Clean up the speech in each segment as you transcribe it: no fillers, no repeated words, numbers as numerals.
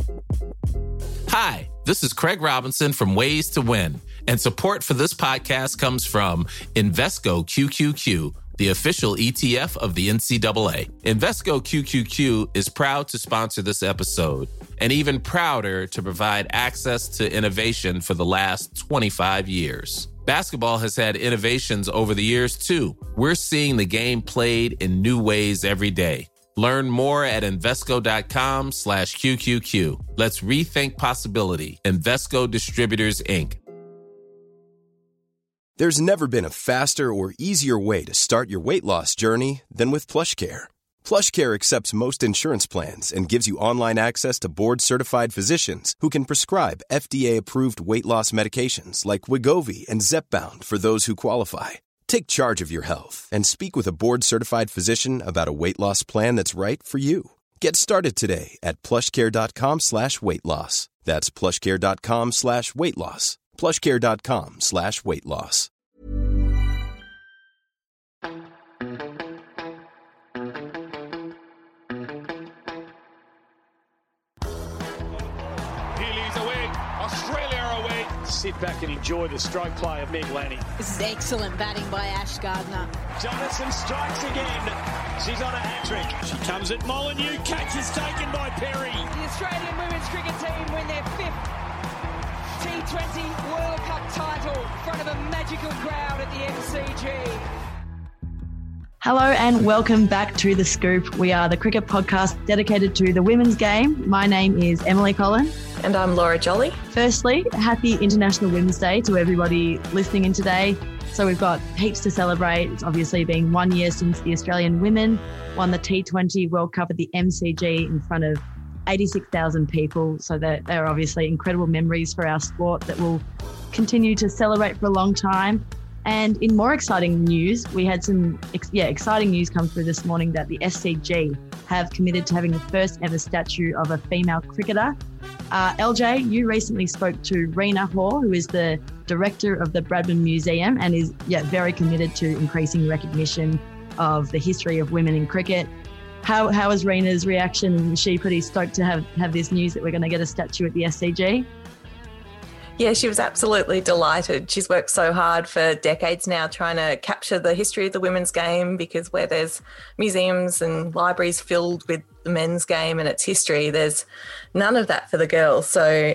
Hi, this is Craig Robinson from Ways to Win, and support for this podcast comes from Invesco QQQ, the official ETF of the NCAA. Invesco QQQ is proud to sponsor this episode, and even prouder to provide access to innovation for the last 25 years. Basketball has had innovations over the years, too. We're seeing the game played in new ways every day. Learn more at Invesco.com/QQQ. Let's rethink possibility. Invesco Distributors, Inc. There's never been a faster or easier way to start your weight loss journey than with PlushCare. PlushCare accepts most insurance plans and gives you online access to board-certified physicians who can prescribe FDA-approved weight loss medications like Wegovy and Zepbound for those who qualify. Take charge of your health and speak with a board-certified physician about a weight loss plan that's right for you. Get started today at plushcare.com/weight loss. That's plushcare.com/weight loss. plushcare.com/weight loss. Healy's away, Australia are away. Sit back and enjoy the stroke play of Meg Lanning. This is excellent batting by Ash Gardner. Jonathan strikes again. She's on a hat-trick. She comes at Molyneux. Catch is taken by Perry. The Australian women's cricket team win their 5th T20 World Cup title in front of a magical crowd at the MCG. Hello and welcome back to The Scoop. We are the cricket podcast dedicated to the women's game. My name is Emily Collin. And I'm Laura Jolly. Firstly, happy International Women's Day to everybody listening in today. So we've got heaps to celebrate. It's obviously been 1 year since the Australian women won the T20 World Cup at the MCG in front of 86,000 people. So they're obviously incredible memories for our sport that we'll continue to celebrate for a long time. And in more exciting news, we had some exciting news come through this morning that the SCG have committed to having the first ever statue of a female cricketer. LJ, you recently spoke to Rena Hoare, who is the director of the Bradman Museum and is very committed to increasing recognition of the history of women in cricket. How was Rena's reaction? Was she pretty stoked to have this news that we're going to get a statue at the SCG? Yeah, she was absolutely delighted. She's worked so hard for decades now trying to capture the history of the women's game, because where there's museums and libraries filled with the men's game and its history, there's none of that for the girls. So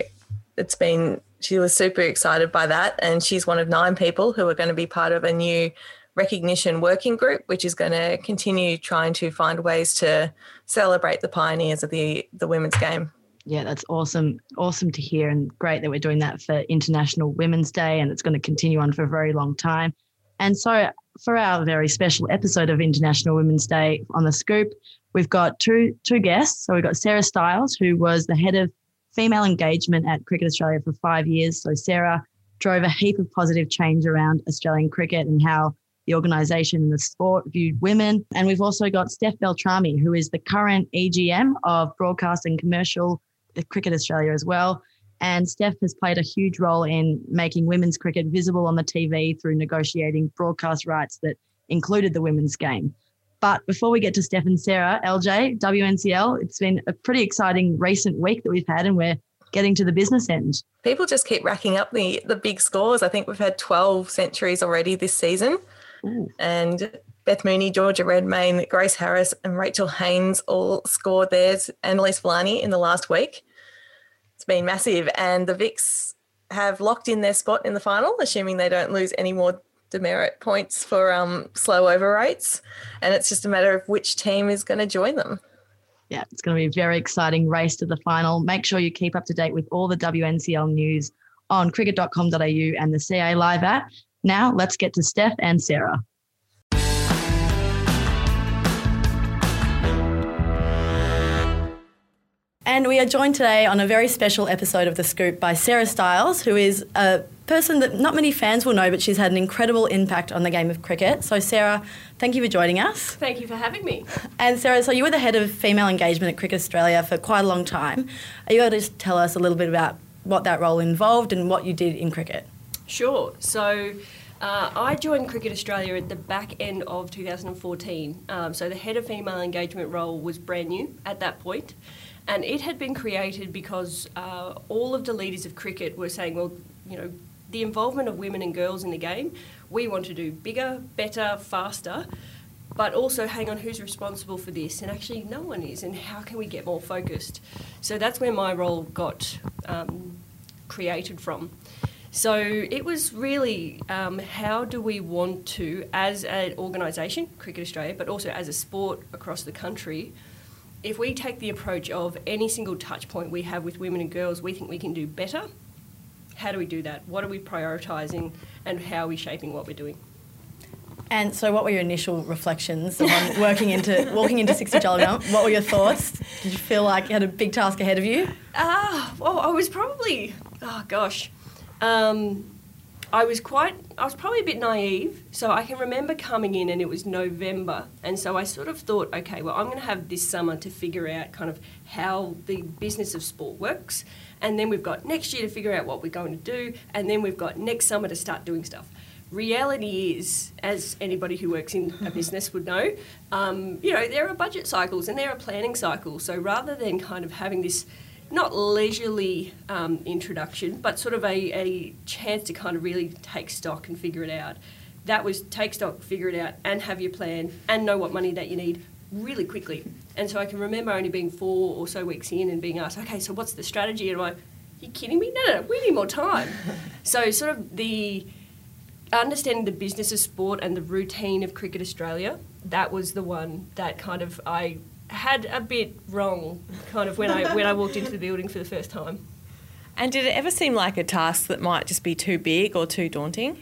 she was super excited by that, and she's one of 9 people who are going to be part of a new recognition working group, which is going to continue trying to find ways to celebrate the pioneers of the women's game. Yeah, that's awesome. Awesome to hear, and great that we're doing that for International Women's Day, and it's going to continue on for a very long time. And so for our very special episode of International Women's Day on The Scoop, we've got two guests. So we've got Sarah Stiles, who was the head of female engagement at Cricket Australia for 5 years. So Sarah drove a heap of positive change around Australian cricket and how the organisation and the sport viewed women. And we've also got Steph Beltrami, who is the current EGM of Broadcast and Commercial at Cricket Australia as well. And Steph has played a huge role in making women's cricket visible on the TV through negotiating broadcast rights that included the women's game. But before we get to Steph and Sarah, LJ, WNCL, it's been a pretty exciting recent week that we've had, and we're getting to the business end. People just keep racking up the big scores. I think we've had 12 centuries already this season. Ooh. And Beth Mooney, Georgia Redmayne, Grace Harris and Rachel Haynes all scored theirs, and Elise Villani in the last week. It's been massive, and the Vics have locked in their spot in the final, assuming they don't lose any more demerit points for slow over rates, and it's just a matter of which team is going to join them. Yeah, it's going to be a very exciting race to the final. Make sure you keep up to date with all the WNCL news on cricket.com.au and the CA Live app. Now, let's get to Steph and Sarah. And we are joined today on a very special episode of The Scoop by Sarah Stiles, who is a person that not many fans will know, but she's had an incredible impact on the game of cricket. So, Sarah, thank you for joining us. Thank you for having me. And, Sarah, so you were the head of female engagement at Cricket Australia for quite a long time. Are you able to just tell us a little bit about what that role involved and what you did in cricket? Sure. So I joined Cricket Australia at the back end of 2014. So the head of female engagement role was brand new at that point. And it had been created because all of the leaders of cricket were saying, well, you know, the involvement of women and girls in the game, we want to do bigger, better, faster, but also hang on, who's responsible for this? And actually no one is, and how can we get more focused? So that's where my role got created from. So it was really how do we want to, as an organisation, Cricket Australia, but also as a sport across the country, if we take the approach of any single touch point we have with women and girls, we think we can do better. How do we do that? What are we prioritising, and how are we shaping what we're doing? And so what were your initial reflections on walking into 60 Jolly Mum? What were your thoughts? Did you feel like you had a big task ahead of you? Well, I was probably, I was probably a bit naive. So I can remember coming in and it was November. And so I sort of thought, okay, well, I'm going to have this summer to figure out kind of how the business of sport works. And then we've got next year to figure out what we're going to do. And then we've got next summer to start doing stuff. Reality is, as anybody who works in a business would know, there are budget cycles and there are planning cycles. So rather than kind of having this not leisurely introduction, but sort of a chance to kind of really take stock and figure it out, that was take stock, figure it out, and have your plan and know what money that you need really quickly. And so I can remember only being 4 or so weeks in and being asked, okay, so what's the strategy? And I'm like, are you kidding me? No, we need more time. So sort of the understanding the business of sport and the routine of Cricket Australia, that was the one that kind of I had a bit wrong kind of when I walked into the building for the first time. And did it ever seem like a task that might just be too big or too daunting?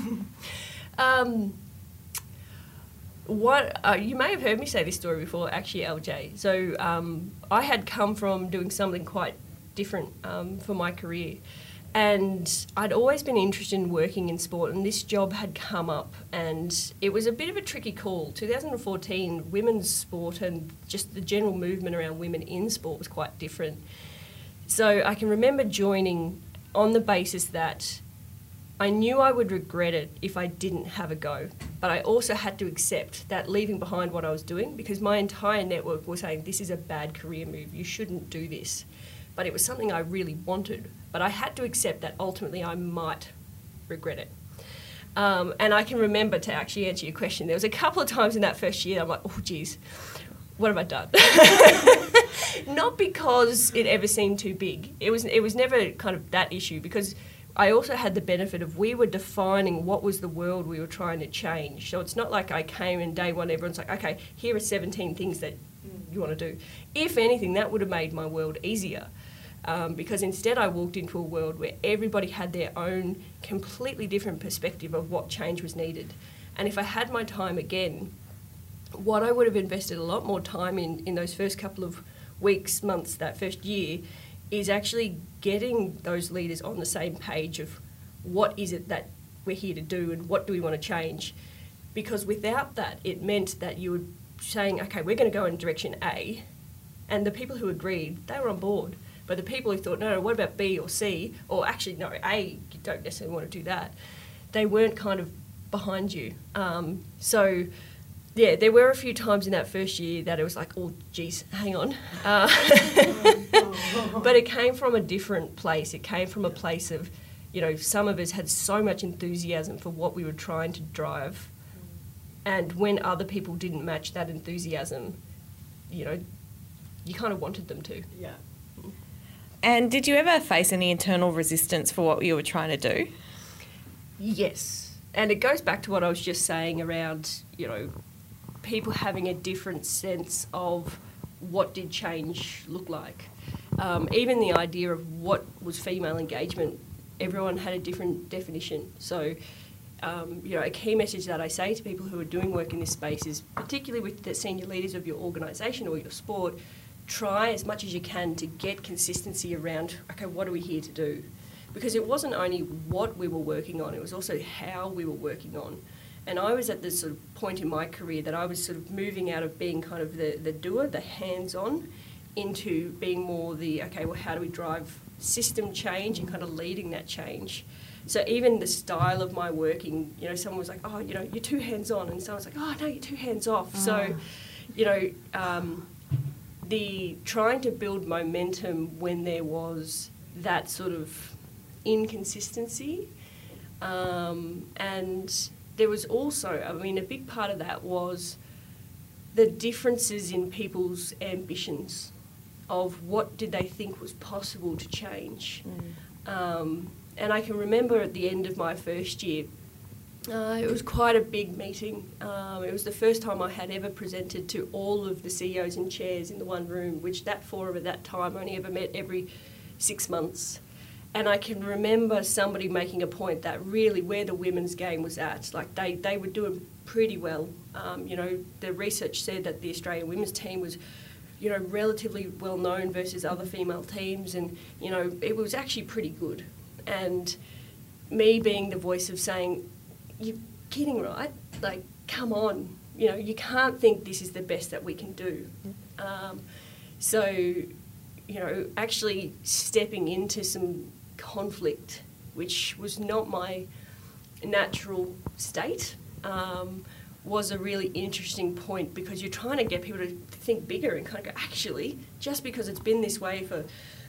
You may have heard me say this story before, actually, LJ. So I had come from doing something quite different for my career. And I'd always been interested in working in sport, and this job had come up, and it was a bit of a tricky call. 2014, women's sport and just the general movement around women in sport was quite different. So I can remember joining on the basis that I knew I would regret it if I didn't have a go, but I also had to accept that leaving behind what I was doing, because my entire network was saying, this is a bad career move, you shouldn't do this. But it was something I really wanted. But I had to accept that ultimately I might regret it. And I can remember, to actually answer your question, there was a couple of times in that first year I'm like, oh, geez, what have I done? Not because it ever seemed too big. It was never kind of that issue, because I also had the benefit of we were defining what was the world we were trying to change. So it's not like I came and day one, everyone's like, okay, here are 17 things that you want to do. If anything, that would have made my world easier. Because instead I walked into a world where everybody had their own completely different perspective of what change was needed. And if I had my time again, what I would have invested a lot more time in those first couple of weeks, months, that first year, is actually getting those leaders on the same page of what is it that we're here to do and what do we want to change. Because without that, it meant that you were saying, okay, we're going to go in direction A, and the people who agreed, they were on board. But the people who thought, no, what about B or C? Or actually, no, A, you don't necessarily want to do that. They weren't kind of behind you. So, yeah, there were a few times in that first year that it was like, oh, geez, hang on. But it came from a different place. It came from a place of, some of us had so much enthusiasm for what we were trying to drive. And when other people didn't match that enthusiasm, you kind of wanted them to. Yeah. And did you ever face any internal resistance for what you were trying to do? Yes. And it goes back to what I was just saying around, people having a different sense of what did change look like. Even the idea of what was female engagement, everyone had a different definition. So, a key message that I say to people who are doing work in this space is, particularly with the senior leaders of your organisation or your sport, try as much as you can to get consistency around, okay, what are we here to do? Because it wasn't only what we were working on, it was also how we were working on. And I was at this sort of point in my career that I was sort of moving out of being kind of the doer, the hands-on, into being more the, okay, well, how do we drive system change and kind of leading that change? So even the style of my working, someone was like, oh, you're too hands-on, and someone's like, oh, no, you're too hands-off. Oh. So, the trying to build momentum when there was that sort of inconsistency, and there was also, I mean, a big part of that was the differences in people's ambitions of what did they think was possible to change. And I can remember at the end of my first year, it was quite a big meeting. It was the first time I had ever presented to all of the CEOs and chairs in the one room, which that forum at that time only ever met every 6 months. And I can remember somebody making a point that really where the women's game was at, like they were doing pretty well. You know, the research said that the Australian women's team was, you know, relatively well known versus other female teams, and, you know, it was actually pretty good. And me being the voice of saying, you're kidding, right? Like, come on, you know, you can't think this is the best that we can do. So, you know, actually stepping into some conflict, which was not my natural state, was a really interesting point, because you're trying to get people to think bigger and kind of go, actually, just because it's been this way for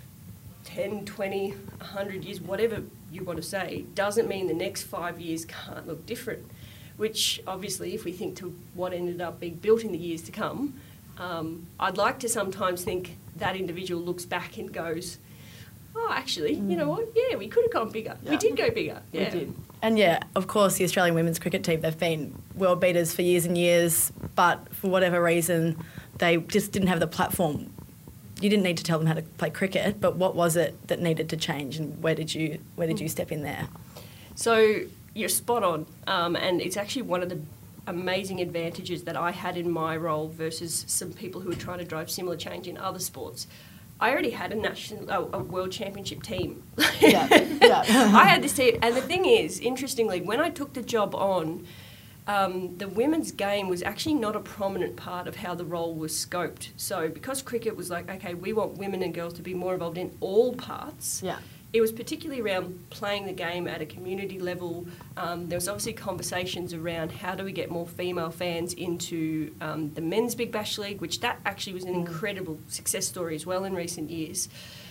10, 20, 100 years, whatever you want to say, doesn't mean the next 5 years can't look different, which obviously if we think to what ended up being built in the years to come, I'd like to sometimes think that individual looks back and goes, oh, actually, you know what, yeah, we could have gone bigger. Yeah. We did go bigger. Yeah. We did. And yeah, of course, the Australian women's cricket team, they've been world beaters for years and years, but for whatever reason, they just didn't have the platform. You didn't need to tell them how to play cricket, but what was it that needed to change, and where did you step in there? So you're spot on, and it's actually one of the amazing advantages that I had in my role versus some people who are trying to drive similar change in other sports. I already had a world championship team. Yeah. I had this team, and the thing is, interestingly, when I took the job on, the women's game was actually not a prominent part of how the role was scoped. So because cricket was like, okay, we want women and girls to be more involved in all parts, it was particularly around playing the game at a community level. There was obviously conversations around how do we get more female fans into the Men's Big Bash League, which that actually was an incredible success story as well in recent years.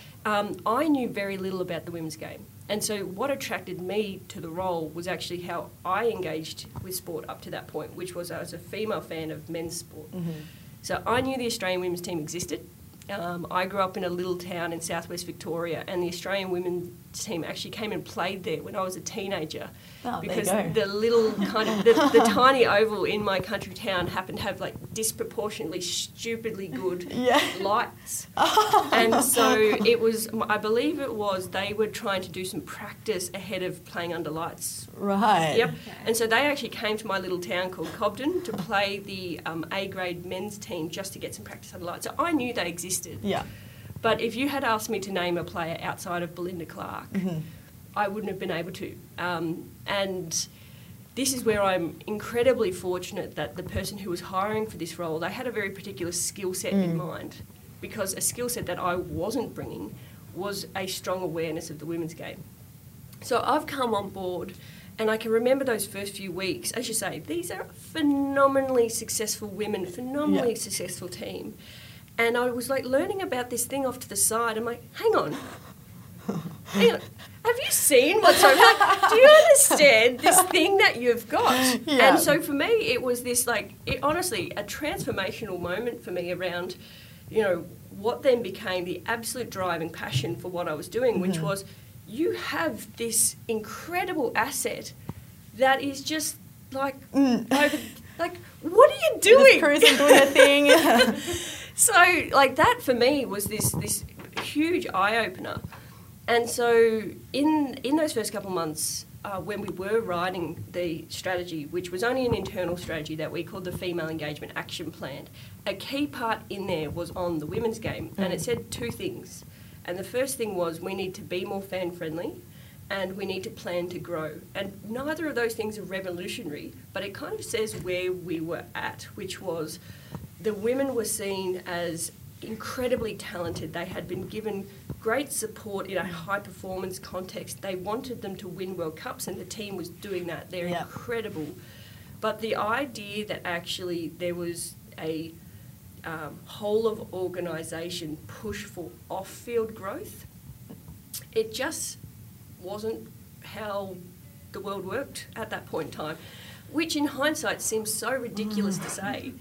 I knew very little about the women's game. And so what attracted me to the role was actually how I engaged with sport up to that point, which was I was a female fan of men's sport. So I knew the Australian women's team existed. I grew up in a little town in southwest Victoria, and the Australian women's team actually came and played there when I was a teenager. Because the little kind of the tiny oval in my country town happened to have like disproportionately stupidly good lights. And so it was, I believe it was, they were trying to do some practice ahead of playing under lights. Right. Yep. And so they actually came to my little town called Cobden to play the A-grade men's team just to get some practice under lights. So I knew they existed. Yeah. But if you had asked me to name a player outside of Belinda Clark, I wouldn't have been able to. And this is where I'm incredibly fortunate that the person who was hiring for this role, they had a very particular skill set in mind, because a skill set that I wasn't bringing was a strong awareness of the women's game. So I've come on board, and I can remember those first few weeks. As you say, these are phenomenally successful women, phenomenally successful team. And I was like learning about this thing off to the side. I'm like, hang on. Have you seen what's over there? Do you understand this thing that you've got? Yeah. And so for me, it was this honestly, a transformational moment for me around, you know, what then became the absolute driving passion for what I was doing, which was, you have this incredible asset that is just like, like, what are you doing? Just cruising, doing a thing. So, like, that for me was this huge eye-opener. And so in those first couple of months, when we were writing the strategy, which was only an internal strategy that we called the Female Engagement Action Plan, a key part in there was on the women's game. And it said two things. And the first thing was, we need to be more fan-friendly, and we need to plan to grow. And neither of those things are revolutionary, but it kind of says where we were at, which was the women were seen as incredibly talented. They had been given great support in a high-performance context. They wanted them to win World Cups, and the team was doing that. They're incredible. But the idea that actually there was a whole of organisation push for off-field growth, it just wasn't how the world worked at that point in time, which in hindsight seems so ridiculous to say.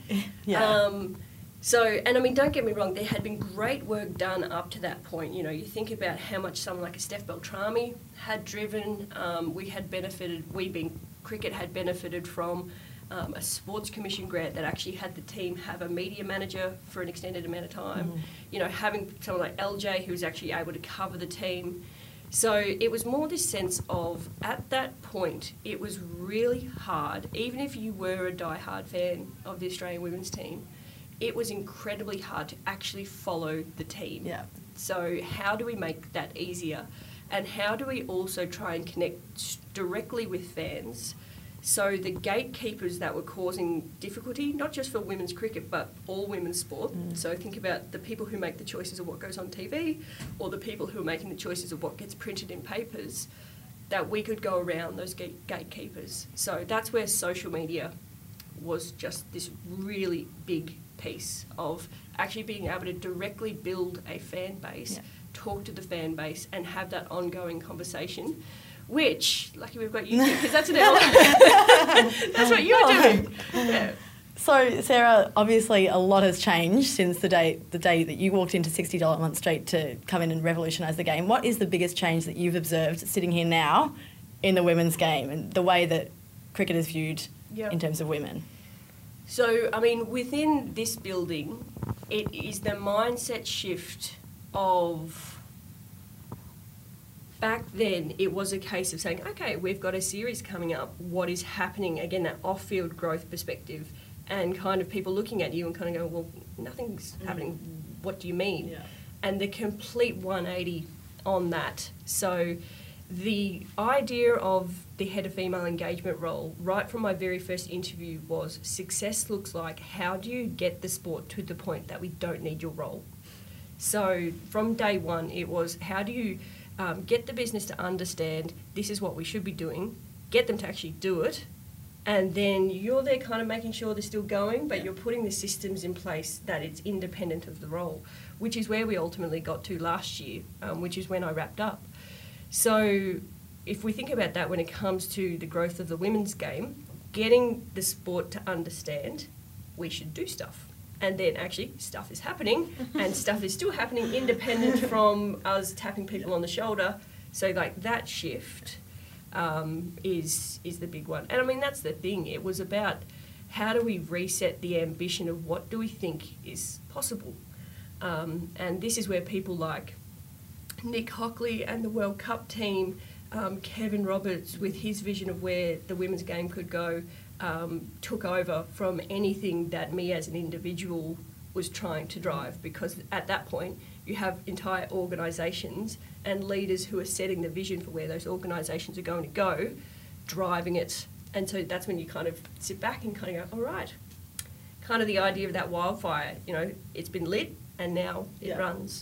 And I mean, don't get me wrong, there had been great work done up to that point. You know, you think about how much someone like a Steph Beltrami had driven. We being cricket had benefited from a sports commission grant that actually had the team have a media manager for an extended amount of time. You know, having someone like LJ who was actually able to cover the team. So it was more this sense of, at that point, it was really hard, even if you were a diehard fan of the Australian women's team, it was incredibly hard to actually follow the team. Yeah. So how do we make that easier? And how do we also try and connect directly with fans? So the gatekeepers that were causing difficulty, not just for women's cricket, but all women's sport. So think about the people who make the choices of what goes on TV, or the people who are making the choices of what gets printed in papers, that we could go around those gatekeepers. So that's where social media was just this really big piece of actually being able to directly build a fan base, talk to the fan base, and have that ongoing conversation. Which, lucky we've got you, because that's that's what you're doing. Yeah. So, Sarah, obviously a lot has changed since the day that you walked into $60 a month straight to come in and revolutionise the game. What is the biggest change that you've observed sitting here now in the women's game and the way that cricket is viewed in terms of women? So, I mean, within this building, it is the mindset shift of... Back then, it was a case of saying, okay, we've got a series coming up. What is happening? Again, that off-field growth perspective, and kind of people looking at you and kind of going, well, nothing's happening. What do you mean? Yeah. And the complete 180 on that. So the idea of the head of female engagement role, right from my very first interview, was success looks like, how do you get the sport to the point that we don't need your role? So from day one, it was, how do you... get the business to understand this is what we should be doing, get them to actually do it, and then you're there kind of making sure they're still going, but you're putting the systems in place that it's independent of the role, which is where we ultimately got to last year, which is when I wrapped up. So if we think about that when it comes to the growth of the women's game, getting the sport to understand we should do stuff. And then actually stuff is happening, and stuff is still happening independent from us tapping people on the shoulder. So like that shift is the big one. And I mean, that's the thing. It was about how do we reset the ambition of what do we think is possible. And this is where people like Nick Hockley and the World Cup team, Kevin Roberts with his vision of where the women's game could go, took over from anything that me as an individual was trying to drive, because at that point you have entire organisations and leaders who are setting the vision for where those organisations are going to go, driving it. And so that's when you kind of sit back and kind of go, all right, kind of the idea of that wildfire, you know, it's been lit and now it runs.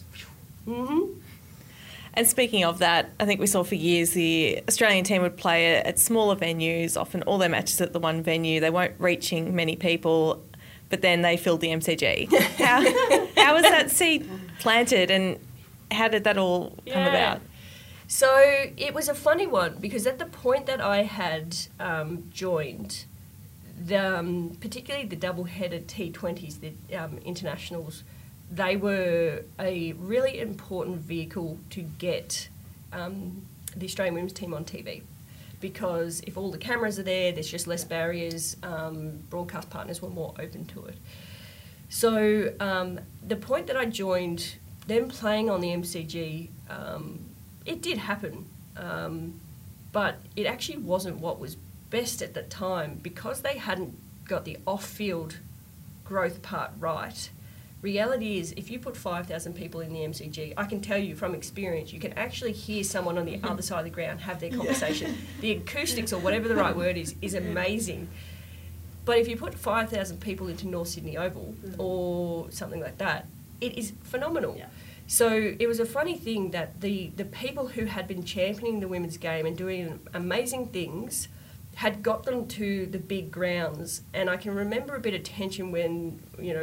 And speaking of that, I think we saw for years the Australian team would play at smaller venues, often all their matches at the one venue. They weren't reaching many people, but then they filled the MCG. How was that seed planted, and how did that all come about? So it was a funny one, because at the point that I had joined, particularly the double-headed T20s, the internationals, they were a really important vehicle to get the Australian women's team on TV, because if all the cameras are there, there's just less barriers, broadcast partners were more open to it. So the point that I joined, them playing on the MCG, it did happen, but it actually wasn't what was best at the time, because they hadn't got the off-field growth part right. Reality is, if you put 5,000 people in the MCG, I can tell you from experience, you can actually hear someone on the other side of the ground have their conversation. The acoustics, or whatever the right word is amazing. But if you put 5,000 people into North Sydney Oval or something like that, it is phenomenal. Yeah. So it was a funny thing that the people who had been championing the women's game and doing amazing things had got them to the big grounds. And I can remember a bit of tension when, you know,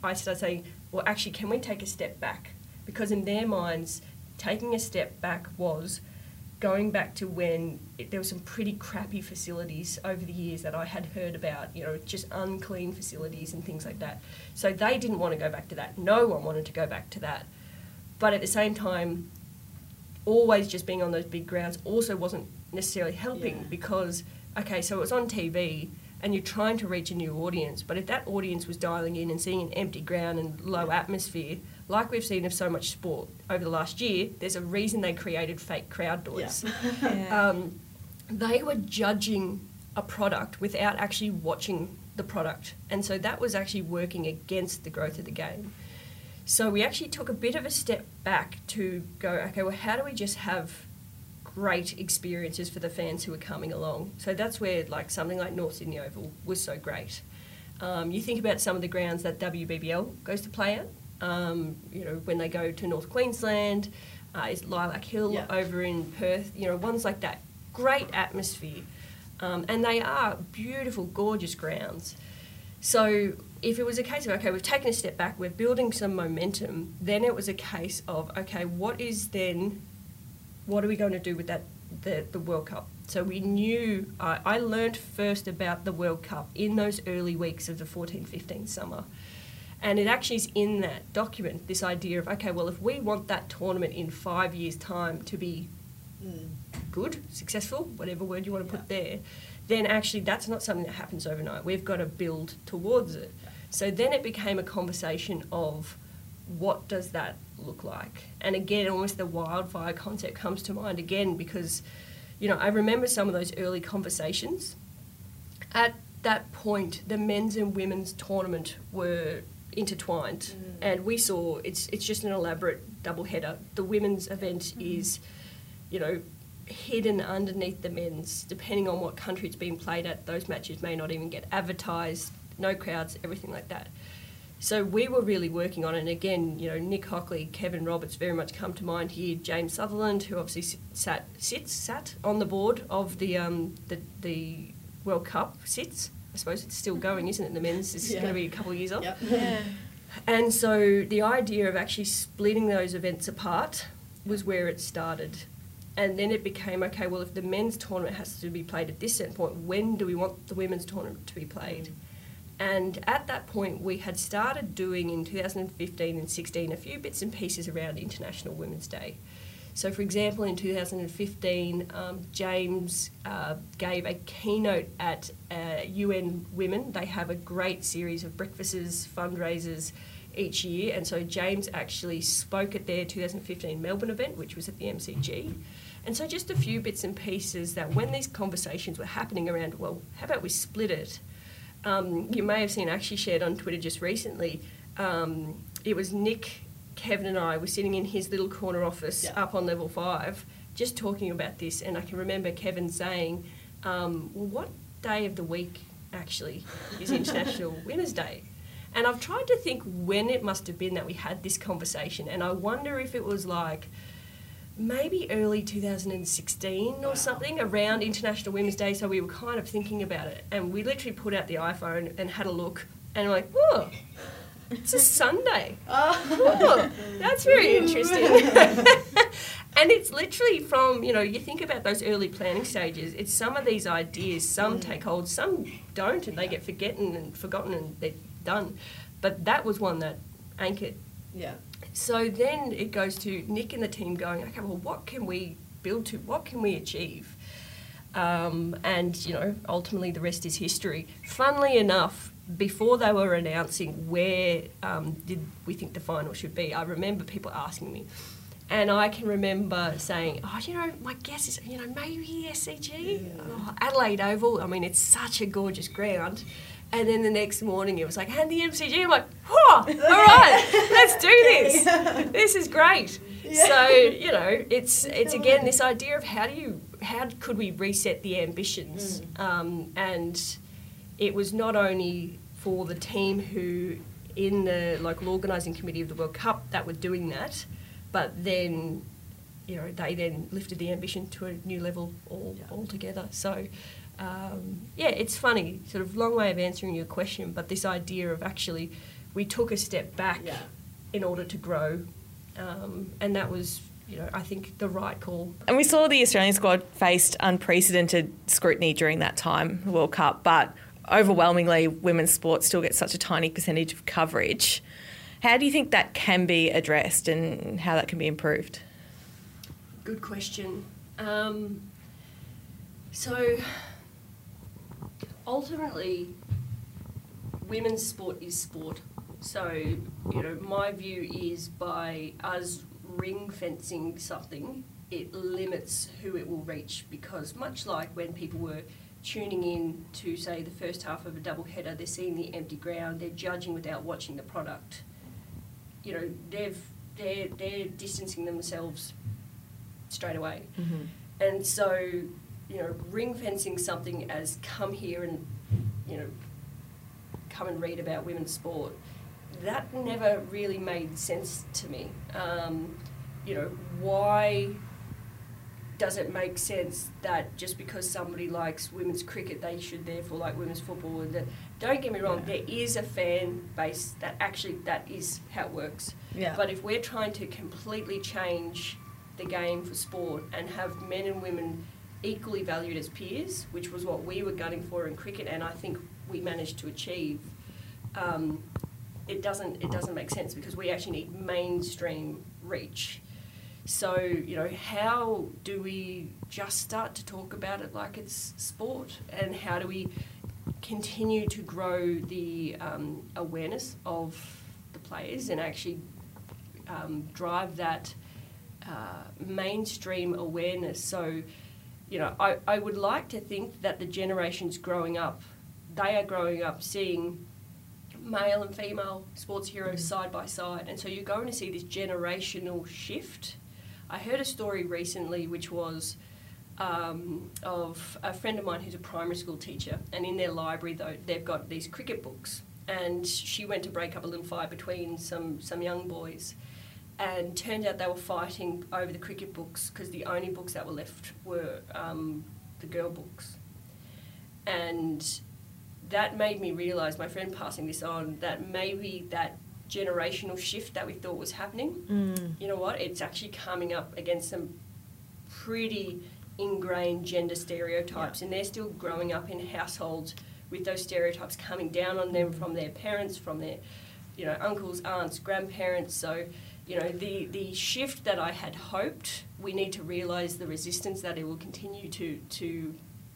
I started saying, well, actually, can we take a step back? Because in their minds, taking a step back was going back to when there were some pretty crappy facilities over the years that I had heard about, just unclean facilities and things like that. So they didn't want to go back to that. No one wanted to go back to that. But at the same time, always just being on those big grounds also wasn't necessarily helping because, okay, so it was on TV and you're trying to reach a new audience, but if that audience was dialing in and seeing an empty ground and low atmosphere, like we've seen of so much sport over the last year, there's a reason they created fake crowd noise. They were judging a product without actually watching the product, and so that was actually working against the growth of the game. So we actually took a bit of a step back to go, okay, well, how do we just have great experiences for the fans who are coming along? So that's where something like North Sydney Oval was so great. You think about some of the grounds that WBBL goes to play at. When they go to North Queensland, is Lilac Hill over in Perth, ones like that. Great atmosphere. And they are beautiful, gorgeous grounds. So if it was a case of, okay, we've taken a step back, we're building some momentum, then it was a case of, okay, what are we going to do with that, the World Cup? So we knew, I learnt first about the World Cup in those early weeks of the 14-15 summer. And it actually is in that document, this idea of, okay, well, if we want that tournament in 5 years' time to be good, successful, whatever word you want to put there, then actually that's not something that happens overnight. We've got to build towards it. So then it became a conversation of what does that look like? And again, almost the wildfire concept comes to mind again because, I remember some of those early conversations. At that point, the men's and women's tournament were intertwined, and we saw it's just an elaborate double header. The women's event is, hidden underneath the men's. Depending on what country it's being played at, those matches may not even get advertised, no crowds, everything like that. So we were really working on it, and again, Nick Hockley, Kevin Roberts very much come to mind here, James Sutherland, who obviously sat on the board of the World Cup, sits. I suppose it's still going, isn't it? The men's is going to be a couple of years off. Yep. Yeah. And so the idea of actually splitting those events apart was where it started. And then it became, okay, well, if the men's tournament has to be played at this certain point, when do we want the women's tournament to be played? And at that point, we had started doing in 2015 and 16 a few bits and pieces around International Women's Day. So, for example, in 2015, James gave a keynote at UN Women. They have a great series of breakfasts, fundraisers each year. And so James actually spoke at their 2015 Melbourne event, which was at the MCG. And so just a few bits and pieces that when these conversations were happening around, well, how about we split it? You may have seen, actually shared on Twitter just recently, it was Nick, Kevin and I were sitting in his little corner office up on level 5 just talking about this, and I can remember Kevin saying, well, what day of the week actually is International Women's Day? And I've tried to think when it must have been that we had this conversation, and I wonder if it was maybe early 2016 or something around International Women's Day, so we were kind of thinking about it, and we literally put out the iPhone and had a look, and we're like, oh, it's a Sunday. Oh, that's very interesting. And it's literally from, you think about those early planning stages, it's some of these ideas, some take hold, some don't, and they get forgotten and they're done. But that was one that anchored. Yeah. So then it goes to Nick and the team going, okay, well, what can we build to? What can we achieve? And, ultimately the rest is history. Funnily enough, before they were announcing where did we think the final should be, I remember people asking me. And I can remember saying, my guess is, maybe SCG, Adelaide Oval. I mean, it's such a gorgeous ground. And then the next morning it was like, and the MCG. I'm like, all right, let's do this. This is great. Yeah. So, it's again this idea of how could we reset the ambitions? And it was not only for the team who in the local organising committee of the World Cup that were doing that, but then, they then lifted the ambition to a new level altogether. So, it's funny, sort of long way of answering your question, but this idea of actually we took a step back in order to grow, and that was, I think the right call. And we saw the Australian squad faced unprecedented scrutiny during that time, the World Cup, but overwhelmingly women's sport still gets such a tiny percentage of coverage. How do you think that can be addressed and how that can be improved? Good question. So ultimately, women's sport is sport. So, my view is by us ring fencing something, it limits who it will reach, because much like when people were tuning in to, say, the first half of a double header, they're seeing the empty ground, they're judging without watching the product. They're distancing themselves straight away. Mm-hmm. And so, ring fencing something as come here and, come and read about women's sport, that never really made sense to me. Why does it make sense that just because somebody likes women's cricket, they should therefore like women's football? And don't get me wrong, there is a fan base that is how it works. Yeah. But if we're trying to completely change the game for sport and have men and women equally valued as peers, which was what we were gunning for in cricket, and I think we managed to achieve, it doesn't make sense, because we actually need mainstream reach. So, how do we just start to talk about it like it's sport, and how do we continue to grow the awareness of the players and actually drive that mainstream awareness? So, I would like to think that the generations growing up, they are growing up seeing male and female sports heroes side by side, and so you're going to see this generational shift. I heard a story recently which was of a friend of mine who's a primary school teacher, and in their library, though, they've got these cricket books, and she went to break up a little fight between some young boys, and turned out they were fighting over the cricket books because the only books that were left were the girl books. And that made me realise, my friend passing this on, that maybe that generational shift that we thought was happening, you know what, it's actually coming up against some pretty ingrained gender stereotypes, and they're still growing up in households with those stereotypes coming down on them from their parents, from their uncles, aunts, grandparents. So the shift that I had hoped, we need to realise the resistance that it will continue to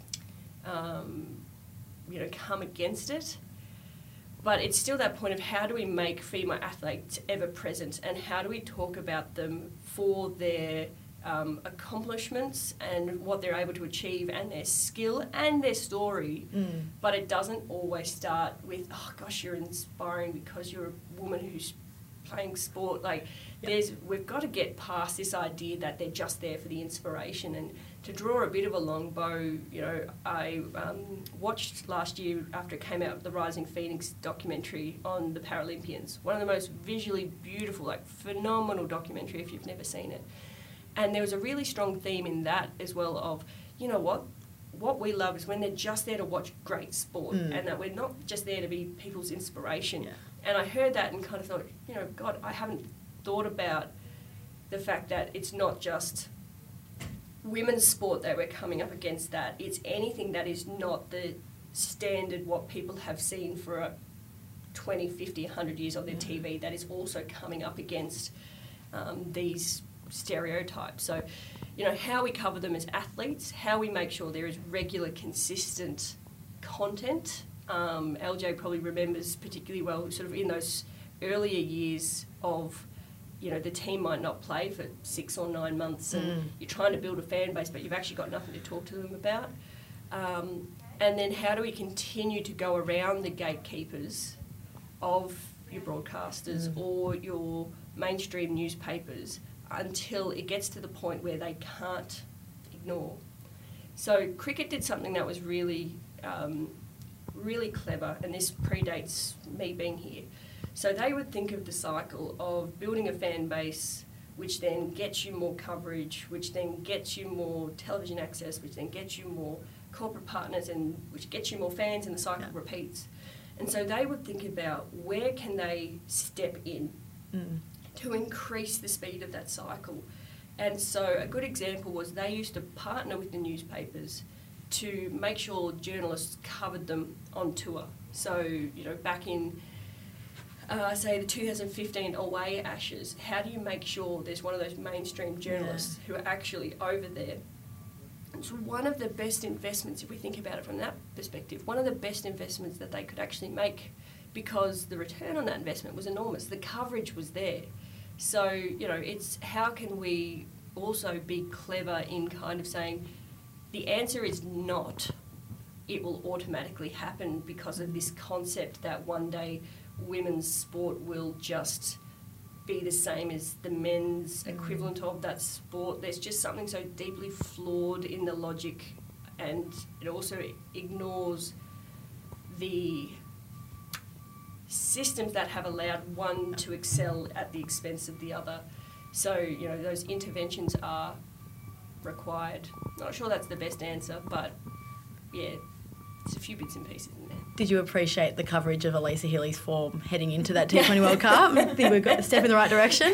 come against it. But it's still that point of how do we make female athletes ever present, and how do we talk about them for their accomplishments and what they're able to achieve and their skill and their story. But it doesn't always start with, oh gosh, you're inspiring because you're a woman who's playing sport. We've got to get past this idea that they're just there for the inspiration. And to draw a bit of a long bow, I watched last year, after it came out, the Rising Phoenix documentary on the Paralympians. One of the most visually beautiful, phenomenal documentary if you've never seen it. And there was a really strong theme in that as well of, what we love is when they're just there to watch great sport, and that we're not just there to be people's inspiration. Yeah. And I heard that and kind of thought, God, I haven't thought about the fact that it's not just women's sport that we're coming up against, that it's anything that is not the standard what people have seen for 20, 50, 100 years on their TV, that is also coming up against these stereotypes. So, how we cover them as athletes, how we make sure there is regular, consistent content. LJ probably remembers particularly well, sort of in those earlier years of, the team might not play for 6 or 9 months, and you're trying to build a fan base, but you've actually got nothing to talk to them about. And then how do we continue to go around the gatekeepers of your broadcasters or your mainstream newspapers until it gets to the point where they can't ignore. So cricket did something that was really, really clever, and this predates me being here. So they would think of the cycle of building a fan base, which then gets you more coverage, which then gets you more television access, which then gets you more corporate partners, and which gets you more fans, and the cycle repeats. And so they would think about where can they step in to increase the speed of that cycle. And so a good example was they used to partner with the newspapers to make sure journalists covered them on tour. So, you know, back in, say, the 2015 away Ashes, how do you make sure there's one of those mainstream journalists who are actually over there? It's one of the best investments, if we think about it from that perspective, one of the best investments that they could actually make, because the return on that investment was enormous. The coverage was there. So, you know, it's how can we also be clever in kind of saying the answer is not it will automatically happen because of this concept that one day women's sport will just be the same as the men's equivalent of that sport. There's just something so deeply flawed in the logic, and it also ignores the systems that have allowed one to excel at the expense of the other. So, you know, those interventions are required. Not sure that's the best answer, but yeah, there's a few bits and pieces in there. Did you appreciate the coverage of Elisa Healy's form heading into that T20 World Cup? I think we've got a step in the right direction.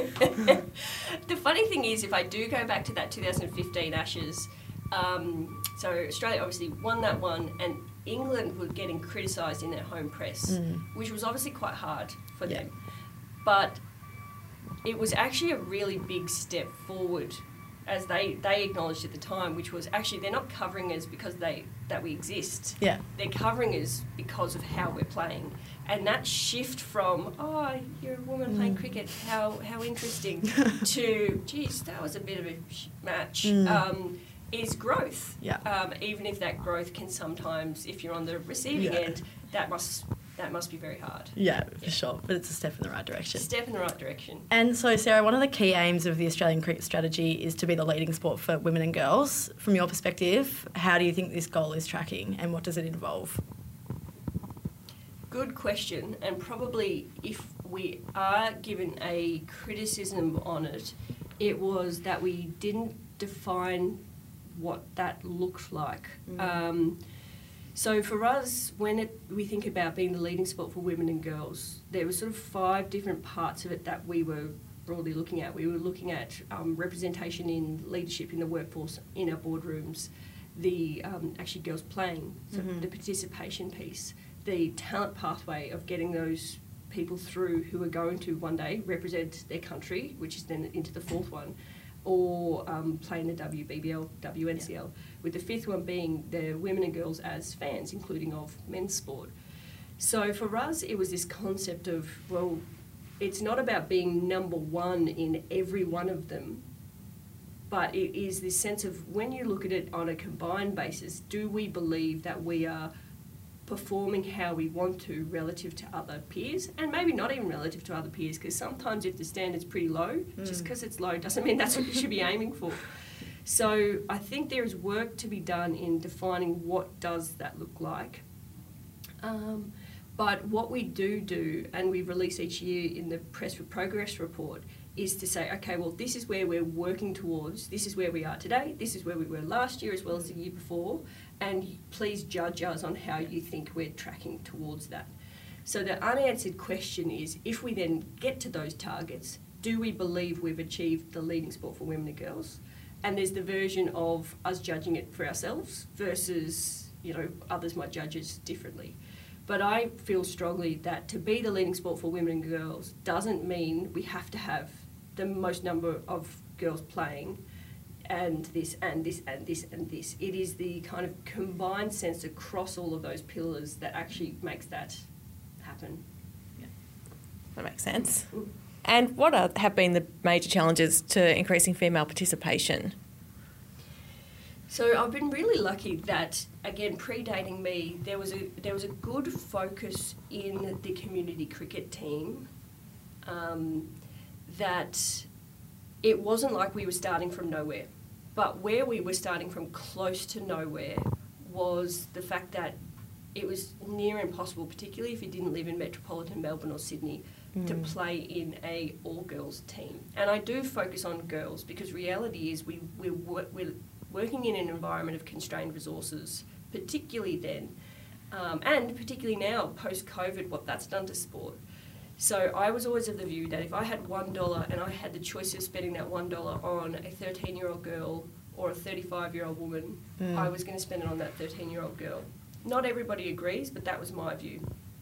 The funny thing is, if I do go back to that 2015 Ashes, so Australia obviously won that one, and England were getting criticised in their home press, which was obviously quite hard for them. But it was actually a really big step forward, as they acknowledged at the time, which was actually they're not covering us because that we exist. Yeah. They're covering us because of how we're playing. And that shift from, oh, you're a woman playing cricket, how interesting, to, geez, that was a bit of a match, is growth. Yeah. Even if that growth can sometimes, if you're on the receiving end, that must be very hard. Yeah, for sure. But it's a step in the right direction. Step in the right direction. And so, Sarah, one of the key aims of the Australian cricket strategy is to be the leading sport for women and girls. From your perspective, how do you think this goal is tracking, and what does it involve? Good question. And probably if we are given a criticism on it, it was that we didn't define what that looked like. So for us, when we think about being the leading sport for women and girls, there were sort of 5 different parts of it that we were broadly looking at. We were looking at representation in leadership in the workforce, in our boardrooms, the actually girls playing, so the participation piece, the talent pathway of getting those people through who are going to one day represent their country, which is then into the 4th one, or playing the WBBL, WNCL, with the 5th one being the women and girls as fans, including of men's sport. So for us, it was this concept of, well, it's not about being number one in every one of them, but it is this sense of, when you look at it on a combined basis, do we believe that we are performing how we want to relative to other peers, and maybe not even relative to other peers, because sometimes if the standard's pretty low, just because it's low doesn't mean that's what you should be aiming for. So I think there is work to be done in defining what does that look like. But what we do, and we release each year in the Press for Progress report, is to say, okay, well, this is where we're working towards, this is where we are today, this is where we were last year as well as the year before, and please judge us on how you think we're tracking towards that. So the unanswered question is, if we then get to those targets, do we believe we've achieved the leading sport for women and girls? And there's the version of us judging it for ourselves versus, you know, others might judge us differently. But I feel strongly that to be the leading sport for women and girls doesn't mean we have to have the most number of girls playing and this and this and this and this. It is the kind of combined sense across all of those pillars that actually makes that happen. Yeah. That makes sense. And what have been the major challenges to increasing female participation? So I've been really lucky that, again, predating me, there was a good focus in the community cricket team, that it wasn't like we were starting from nowhere, but where we were starting from close to nowhere was the fact that it was near impossible, particularly if you didn't live in metropolitan Melbourne or Sydney, to play in a all-girls team. And I do focus on girls because reality is we're working in an environment of constrained resources, particularly then. and particularly now, post-COVID, what that's done to sport. So I was always of the view that if I had $1 and I had the choice of spending that $1 on a 13-year-old girl or a 35-year-old woman, I was going to spend it on that 13-year-old girl. Not everybody agrees, but that was my view.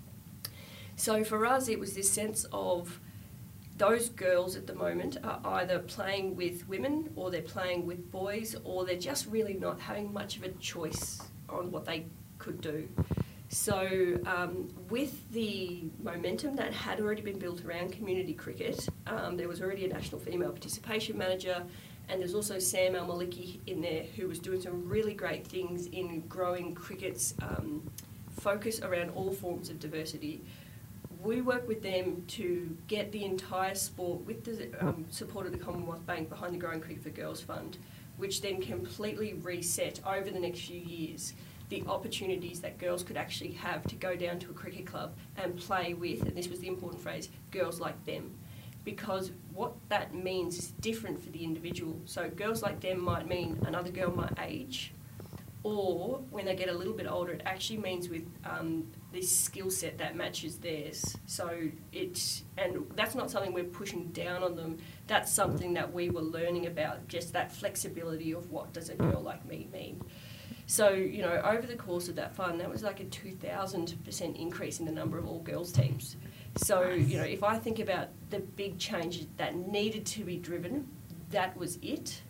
So for us, it was this sense of those girls at the moment are either playing with women or they're playing with boys, or they're just really not having much of a choice on what they could do. So with the momentum that had already been built around community cricket, there was already a national female participation manager, and there's also Sam Al-Maliki in there who was doing some really great things in growing cricket's focus around all forms of diversity. We work with them to get the entire sport, with the support of the Commonwealth Bank, behind the Growing Cricket for Girls Fund, which then completely reset over the next few years the opportunities that girls could actually have to go down to a cricket club and play with, and this was the important phrase, girls like them. Because what that means is different for the individual. So girls like them might mean another girl my age, or when they get a little bit older, it actually means with this skill set that matches theirs. So and that's not something we're pushing down on them. That's something that we were learning about, just that flexibility of what does a girl like me mean. So, over the course of that fund, that was like a 2,000% increase in the number of all-girls teams. So, if I think about the big change that needed to be driven, that was it.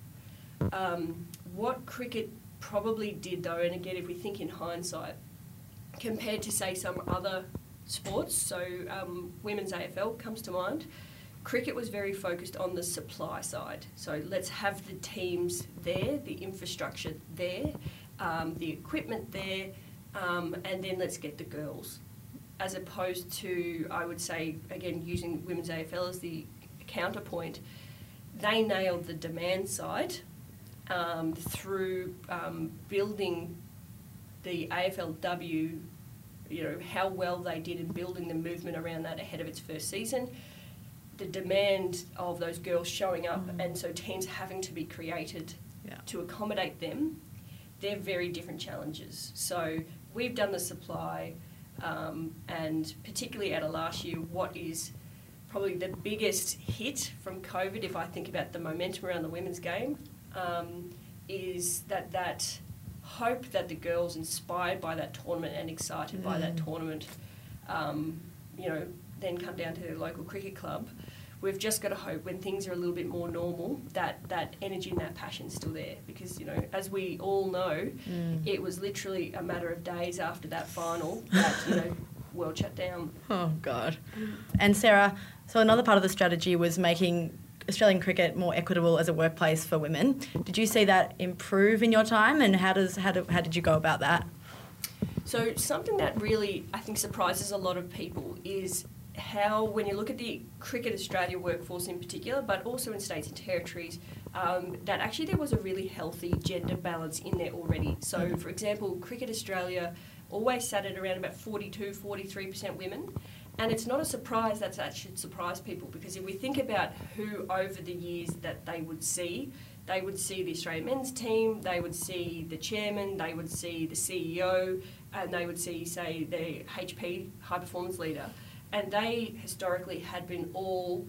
What cricket probably did, though, and again, if we think in hindsight, compared to, say, some other sports, so women's AFL comes to mind, cricket was very focused on the supply side. So let's have the teams there, the infrastructure there, the equipment there, and then let's get the girls. As opposed to, I would say, again, using women's AFL as the counterpoint, they nailed the demand side through building the AFLW, how well they did in building the movement around that ahead of its first season. The demand of those girls showing up, and so teams having to be created to accommodate them, they're very different challenges. So we've done the supply, and particularly out of last year, what is probably the biggest hit from COVID, if I think about the momentum around the women's game, is that hope that the girls, inspired by that tournament and excited by that tournament, then come down to their local cricket club. We've just got to hope when things are a little bit more normal that energy and that passion's still there, because, as we all know, it was literally a matter of days after that final that, world shut down. Oh, God. And Sarah, so another part of the strategy was making Australian cricket more equitable as a workplace for women. Did you see that improve in your time, and how did you go about that? So something that really, I think, surprises a lot of people is how, when you look at the Cricket Australia workforce in particular, but also in states and territories, that actually there was a really healthy gender balance in there already. So, for example, Cricket Australia always sat at around about 42-43% women. And it's not a surprise that should surprise people, because if we think about who over the years that they would see the Australian men's team, they would see the chairman, they would see the CEO, and they would see, say, the HP, high performance leader. And they historically had been all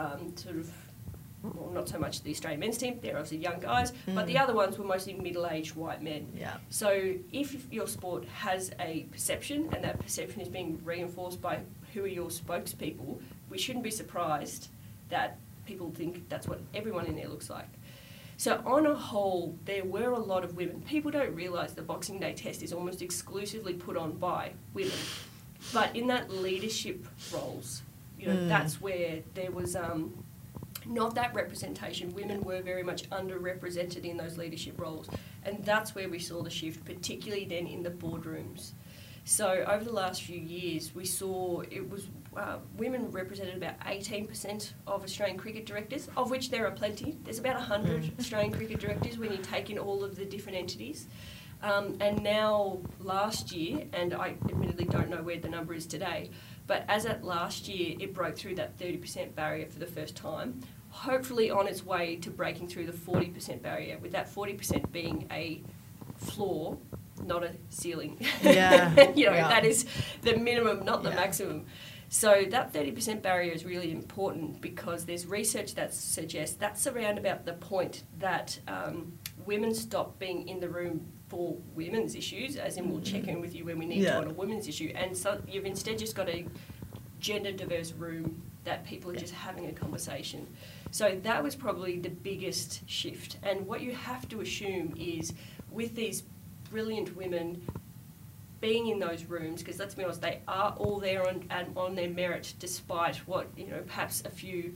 not so much the Australian men's team, they're obviously young guys, but the other ones were mostly middle-aged white men. Yeah. So if your sport has a perception, and that perception is being reinforced by who are your spokespeople, we shouldn't be surprised that people think that's what everyone in there looks like. So on a whole, there were a lot of women. People don't realise the Boxing Day test is almost exclusively put on by women. But in that leadership roles, that's where there was not that representation. Women were very much underrepresented in those leadership roles. And that's where we saw the shift, particularly then in the boardrooms. So over the last few years, we saw it was women represented about 18% of Australian cricket directors, of which there are plenty. There's about 100 Australian cricket directors when you take in all of the different entities. And now last year, and I admittedly don't know where the number is today, but as at last year, it broke through that 30% barrier for the first time, hopefully on its way to breaking through the 40% barrier, with that 40% being a floor not a ceiling. Yeah. That is the minimum, not the maximum. So that 30% barrier is really important because there's research that suggests that's around about the point that women stop being in the room for women's issues, as in we'll check in with you when we need to on a women's issue. And so you've instead just got a gender diverse room that people are just having a conversation. So that was probably the biggest shift. And what you have to assume is with these brilliant women being in those rooms, because let's be honest, they are all there on their merit, despite what perhaps a few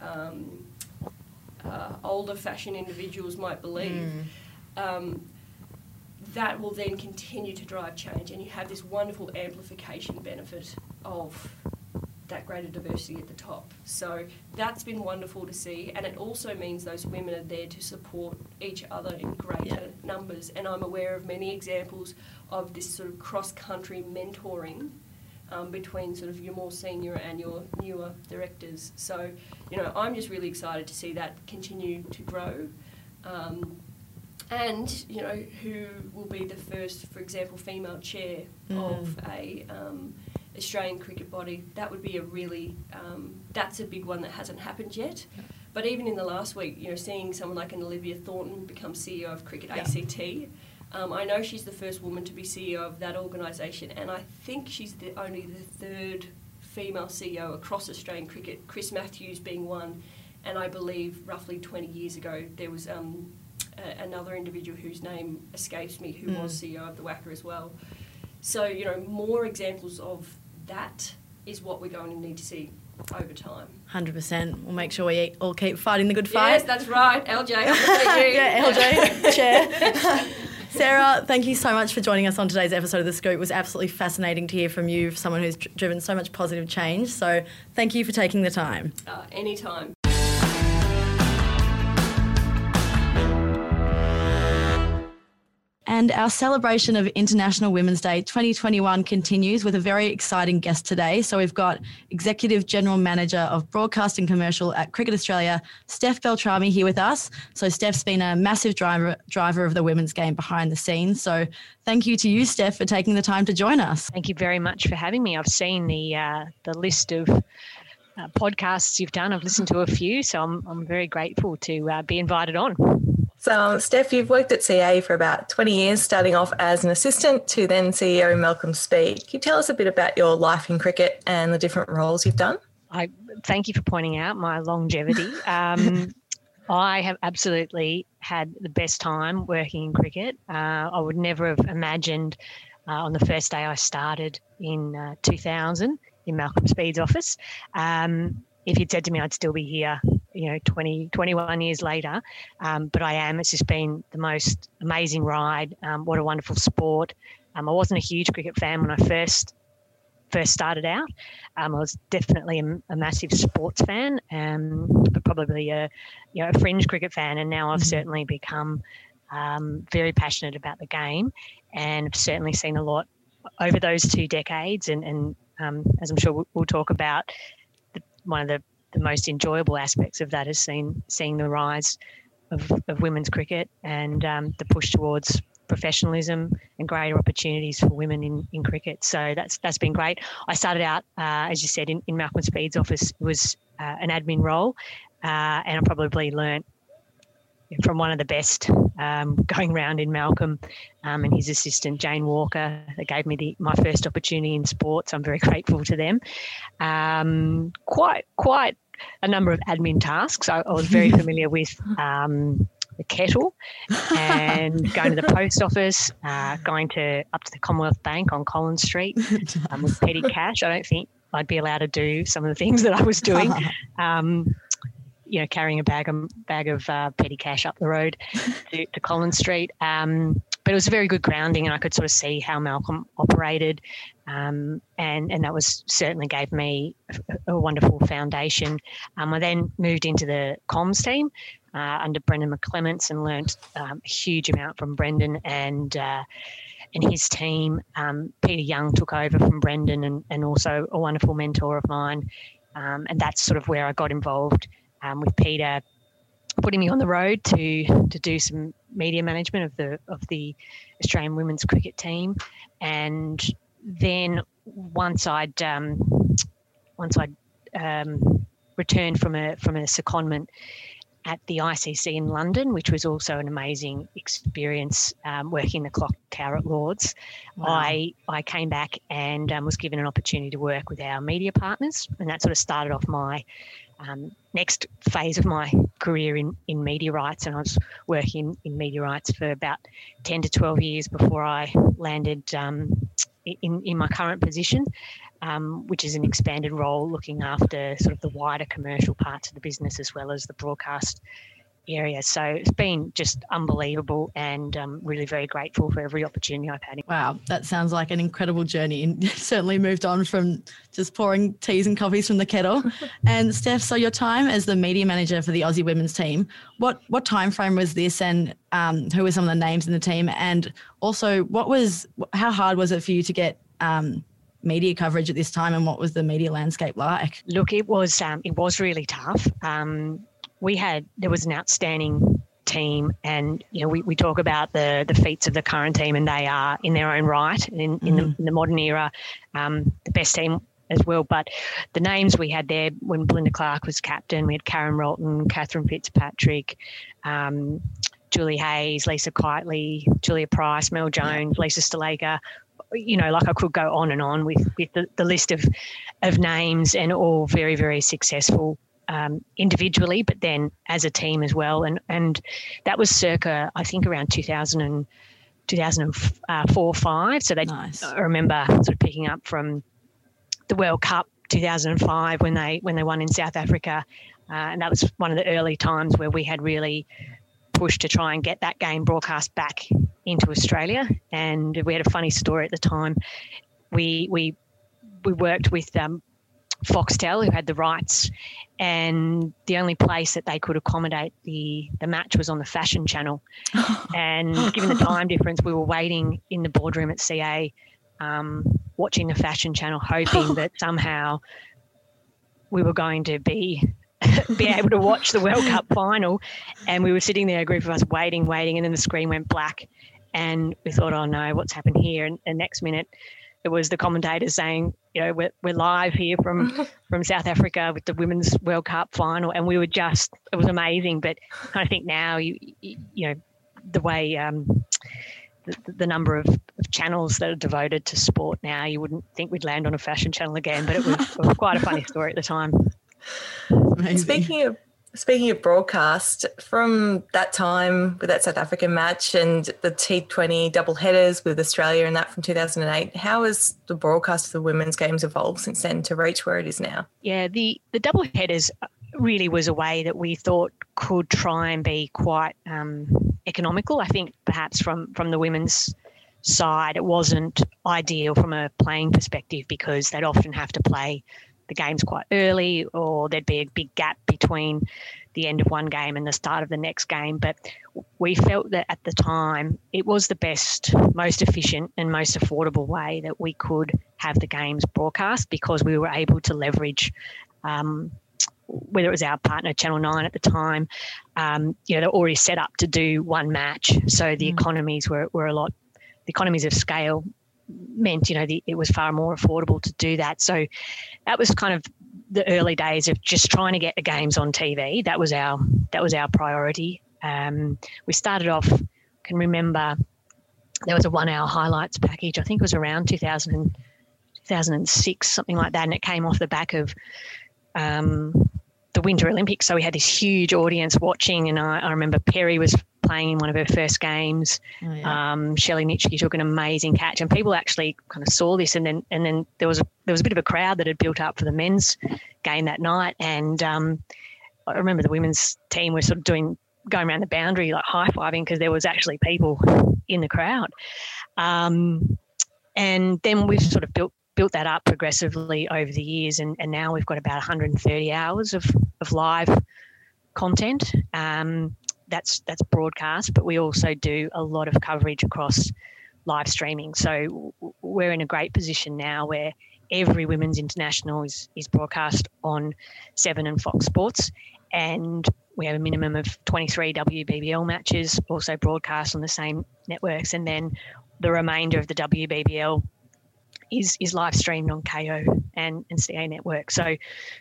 older fashion individuals might believe. That will then continue to drive change, and you have this wonderful amplification benefit of that greater diversity at the top. So that's been wonderful to see, and it also means those women are there to support each other in greater numbers. And I'm aware of many examples of this sort of cross-country mentoring between sort of your more senior and your newer directors. So, I'm just really excited to see that continue to grow. And, who will be the first, for example, female chair of a Australian cricket body. That would be a really, that's a big one that hasn't happened yet. But even in the last week, seeing someone like an Olivia Thornton become CEO of Cricket ACT, I know she's the first woman to be CEO of that organisation, and I think she's only the third female CEO across Australian cricket, Chris Matthews being one, and I believe roughly 20 years ago there was another individual whose name escapes me who was CEO of the WACA as well. So, more examples of that is what we're going to need to see over time. 100%. We'll make sure we all keep fighting the good fight. Yes, that's right. LJ, I'm looking at you. Yeah, LJ, chair. Sarah, thank you so much for joining us on today's episode of The Scoop. It was absolutely fascinating to hear from you, someone who's driven so much positive change. So thank you for taking the time. Anytime. And our celebration of International Women's Day 2021 continues with a very exciting guest today. So we've got Executive General Manager of Broadcast and Commercial at Cricket Australia, Steph Beltrami, here with us. So Steph's been a massive driver of the women's game behind the scenes. So thank you to you, Steph, for taking the time to join us. Thank you very much for having me. I've seen the list of podcasts you've done. I've listened to a few, so I'm very grateful to be invited on. So, Steph, you've worked at CA for about 20 years, starting off as an assistant to then CEO Malcolm Speed. Can you tell us a bit about your life in cricket and the different roles you've done? I thank you for pointing out my longevity. I have absolutely had the best time working in cricket. I would never have imagined on the first day I started in 2000 in Malcolm Speed's office. If you'd said to me I'd still be here, 21 years later, but I am. It's just been the most amazing ride. What a wonderful sport. I wasn't a huge cricket fan when I first started out. I was definitely a massive sports fan, but probably a fringe cricket fan, and now I've certainly become very passionate about the game, and I've certainly seen a lot over those 2 decades, and as I'm sure we'll talk about, one of the most enjoyable aspects of that is seeing the rise of women's cricket and the push towards professionalism and greater opportunities for women in cricket. So that's been great. I started out, as you said, in Malcolm Speed's office. It was an admin role, and I probably learnt from one of the best going around in Malcolm and his assistant, Jane Walker, that gave me my first opportunity in sports. I'm very grateful to them. Quite a number of admin tasks. I was very familiar with the kettle and going to the post office, going up to the Commonwealth Bank on Collins Street with petty cash. I don't think I'd be allowed to do some of the things that I was doing. Carrying a bag of petty cash up the road to Collins Street. But it was a very good grounding, and I could sort of see how Malcolm operated, and that was certainly gave me a wonderful foundation. I then moved into the comms team under Brendan McClements and learnt a huge amount from Brendan and his team. Peter Young took over from Brendan and also a wonderful mentor of mine, and that's sort of where I got involved with Peter putting me on the road to do some media management of the Australian women's cricket team. And then once I'd returned from a secondment at the ICC in London, which was also an amazing experience, working the clock tower at Lords. Wow. I came back and was given an opportunity to work with our media partners, and that sort of started off my next phase of my career in media rights. And I was working in media rights for about 10 to 12 years before I landed in my current position, which is an expanded role looking after sort of the wider commercial parts of the business as well as the broadcast area. So it's been just unbelievable, and really very grateful for every opportunity I've had. Wow, that sounds like an incredible journey, and certainly moved on from just pouring teas and coffees from the kettle. And Steph, so your time as the media manager for the Aussie women's team, what time frame was this, and who were some of the names in the team, and also how hard was it for you to get media coverage at this time, and what was the media landscape like? Look, it was really tough. There was an outstanding team, and we talk about the feats of the current team, and they are in their own right in the modern era the best team as well. But the names we had there when Belinda Clark was captain, we had Karen Rolton, Catherine Fitzpatrick, Julie Hayes, Lisa Kitely, Julia Price, Mel Jones, Lisa Stalaker. I could go on and on with the list of names, and all very, very successful individually, but then as a team as well. And that was circa, I think, around 2004-05. So nice. I remember sort of picking up from the World Cup 2005 when they won in South Africa. And that was one of the early times where we had really pushed to try and get that game broadcast back into Australia. And we had a funny story at the time. We worked with Foxtel, who had the rights, and the only place that they could accommodate the match was on the Fashion Channel. And given the time difference, we were waiting in the boardroom at CA, watching the Fashion Channel, hoping that somehow we were going to be able to watch the World Cup final. And we were sitting there, a group of us, waiting, and then the screen went black, and we thought, oh no, what's happened here? And the next minute, it was the commentators saying, we're live here from South Africa with the Women's World Cup final. And it was amazing. But I think now, the way the number of channels that are devoted to sport now, you wouldn't think we'd land on a Fashion Channel again. But it was quite a funny story at the time. Amazing. Speaking of broadcast, from that time with that South African match and the T20 double headers with Australia and that from 2008, how has the broadcast of the women's games evolved since then to reach where it is now? Yeah, the double headers really was a way that we thought could try and be quite economical. I think perhaps from the women's side, it wasn't ideal from a playing perspective because they'd often have to play the games quite early, or there'd be a big gap between the end of one game and the start of the next game. But we felt that at the time it was the best, most efficient and most affordable way that we could have the games broadcast, because we were able to leverage whether it was our partner Channel 9 at the time, they're already set up to do one match. So the economies were the economies of scale meant, it was far more affordable to do that. So that was kind of the early days of just trying to get the games on TV. That was our priority. We started off, can remember there was a 1 hour highlights package. I think it was around 2006, something like that. And it came off the back of the Winter Olympics. So we had this huge audience watching. And I remember Perry was playing in one of her first games. Oh, yeah. Shelley Nitschke took an amazing catch, and people actually kind of saw this. And then there was a bit of a crowd that had built up for the men's game that night. And I remember the women's team was sort of going around the boundary, like high-fiving, because there was actually people in the crowd. And then we've sort of built that up progressively over the years, and now we've got about 130 hours of live content. That's broadcast, but we also do a lot of coverage across live streaming. So we're in a great position now where every Women's International is broadcast on 7 and Fox Sports, and we have a minimum of 23 WBBL matches also broadcast on the same networks, and then the remainder of the WBBL is live streamed on KO and CA network. So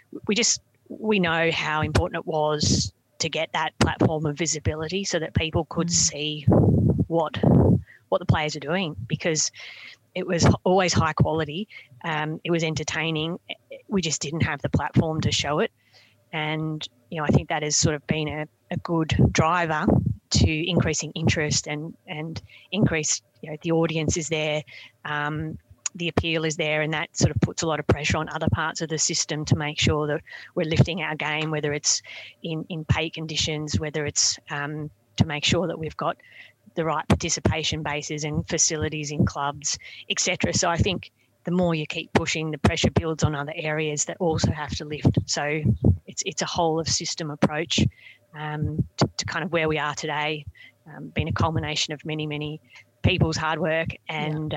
we know how important it was to get that platform of visibility so that people could see what the players are doing, because it was always high quality. It was entertaining. We just didn't have the platform to show it. And, you know, I think that has sort of been a good driver to increasing interest and increase, you know, the audience is there, the appeal is there, and that sort of puts a lot of pressure on other parts of the system to make sure that we're lifting our game, whether it's in pay conditions, whether it's to make sure that we've got the right participation bases and facilities in clubs, etc. So I think the more you keep pushing, the pressure builds on other areas that also have to lift. So it's a whole of system approach to kind of where we are today, been a culmination of many people's hard work and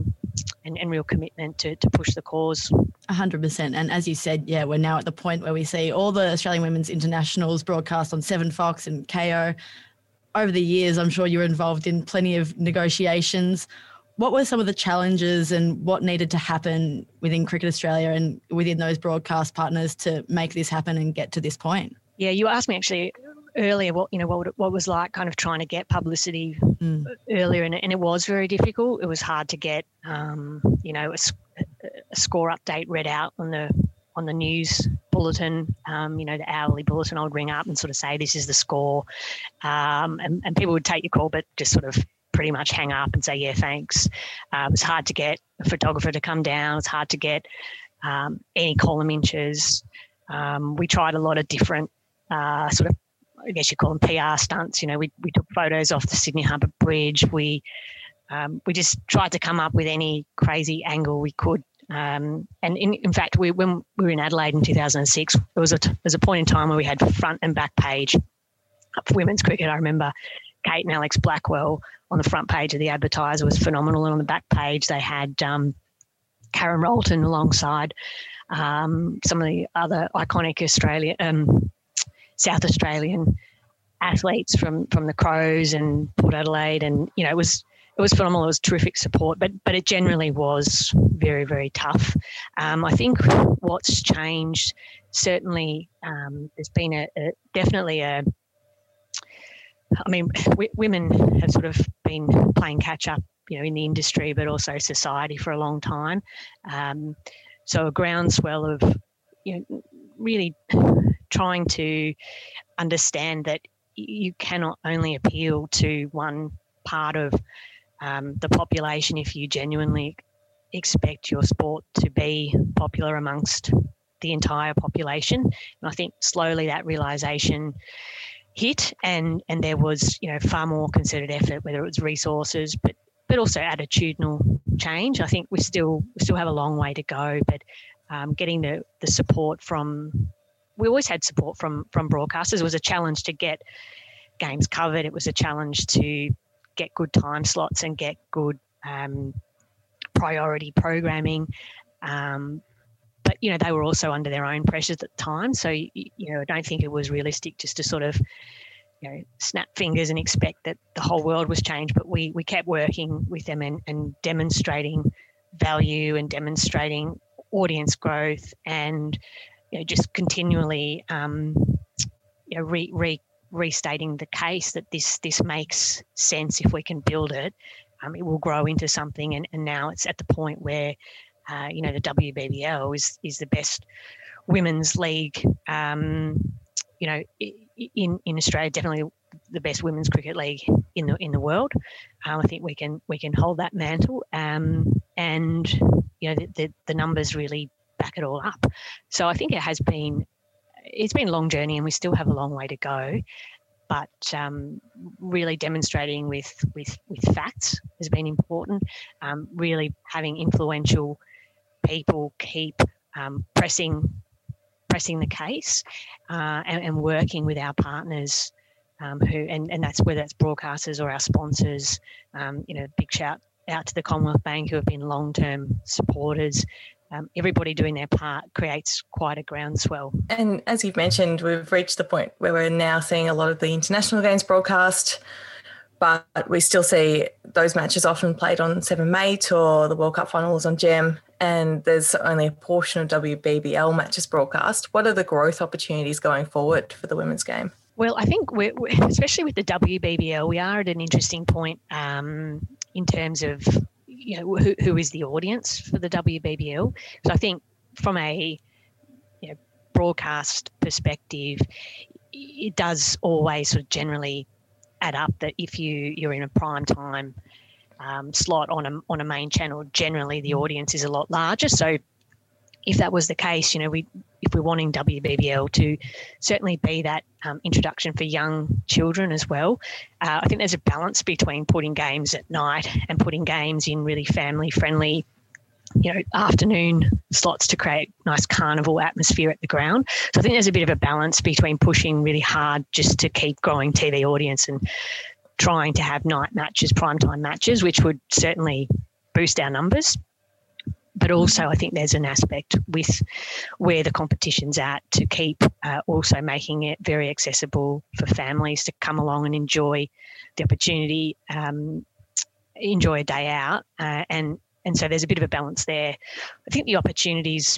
real commitment to push the cause. 100%. And as you said, we're now at the point where we see all the Australian Women's Internationals broadcast on 7 Fox and KO. Over the years, I'm sure you were involved in plenty of negotiations. What were some of the challenges and what needed to happen within Cricket Australia and within those broadcast partners to make this happen and get to this point? Yeah, you asked me actually earlier what it was like kind of trying to get publicity earlier, and it was very difficult. It was hard to get a score update read out on the news bulletin, the hourly bulletin. I would ring up and sort of say, this is the score, and people would take your call but just sort of pretty much hang up and say, yeah, thanks. It was hard to get a photographer to come down. It's hard to get any column inches. We tried a lot of different sort of, I guess you call them PR stunts. You know, we took photos off the Sydney Harbour Bridge. We just tried to come up with any crazy angle we could. And in fact, when we were in Adelaide in 2006, there was a point in time where we had front and back page for women's cricket. I remember Kate and Alex Blackwell on the front page of the Advertiser was phenomenal, and on the back page they had Karen Rolton alongside some of the other iconic South Australian athletes from the Crows and Port Adelaide, and you know it was phenomenal. It was terrific support, but it generally was very, very tough. I think what's changed, certainly, there's been women have sort of been playing catch up, you know, in the industry, but also society for a long time. So a groundswell of, you know, really trying to understand that you cannot only appeal to one part of the population if you genuinely expect your sport to be popular amongst the entire population. And I think slowly that realisation hit, and there was, you know, far more concerted effort, whether it was resources, but also attitudinal change. I think we still have a long way to go, but getting the support we always had support from broadcasters. It was a challenge to get games covered. It was a challenge to get good time slots and get good priority programming. But, you know, they were also under their own pressures at the time. So, you know, I don't think it was realistic just to sort of, you know, snap fingers and expect that the whole world was changed. But we kept working with them and demonstrating value and demonstrating audience growth and, you know, just continually, restating the case that this makes sense. If we can build it, it will grow into something. And now it's at the point where, you know, the WBBL is the best women's league, you know, in Australia, definitely the best women's cricket league in the world. I think we can hold that mantle, and you know the numbers really back it all up. So I think it's been a long journey, and we still have a long way to go. But really demonstrating with facts has been important. Really having influential people keep pressing the case and working with our partners and that's whether it's broadcasters or our sponsors. You know, big shout out to the Commonwealth Bank, who have been long-term supporters. everybody doing their part creates quite a groundswell. And as you've mentioned, we've reached the point where we're now seeing a lot of the international games broadcast, but we still see those matches often played on 7mate or the World Cup finals on Gem, and there's only a portion of WBBL matches broadcast. What are the growth opportunities going forward for the women's game? Well, I think we're especially with the WBBL, we are at an interesting point in terms of who is the audience for the WBBL. So I think from a broadcast perspective, it does always sort of generally add up that if you're in a prime time slot on a main channel, generally the audience is a lot larger. So if that was the case, if we're wanting WBBL to certainly be that introduction for young children as well, I think there's a balance between putting games at night and putting games in really family-friendly, afternoon slots to create nice carnival atmosphere at the ground. So I think there's a bit of a balance between pushing really hard just to keep growing TV audience and trying to have night matches, primetime matches, which would certainly boost our numbers. But also I think there's an aspect with where the competition's at to keep also making it very accessible for families to come along and enjoy the opportunity, enjoy a day out. And so there's a bit of a balance there. I think the opportunities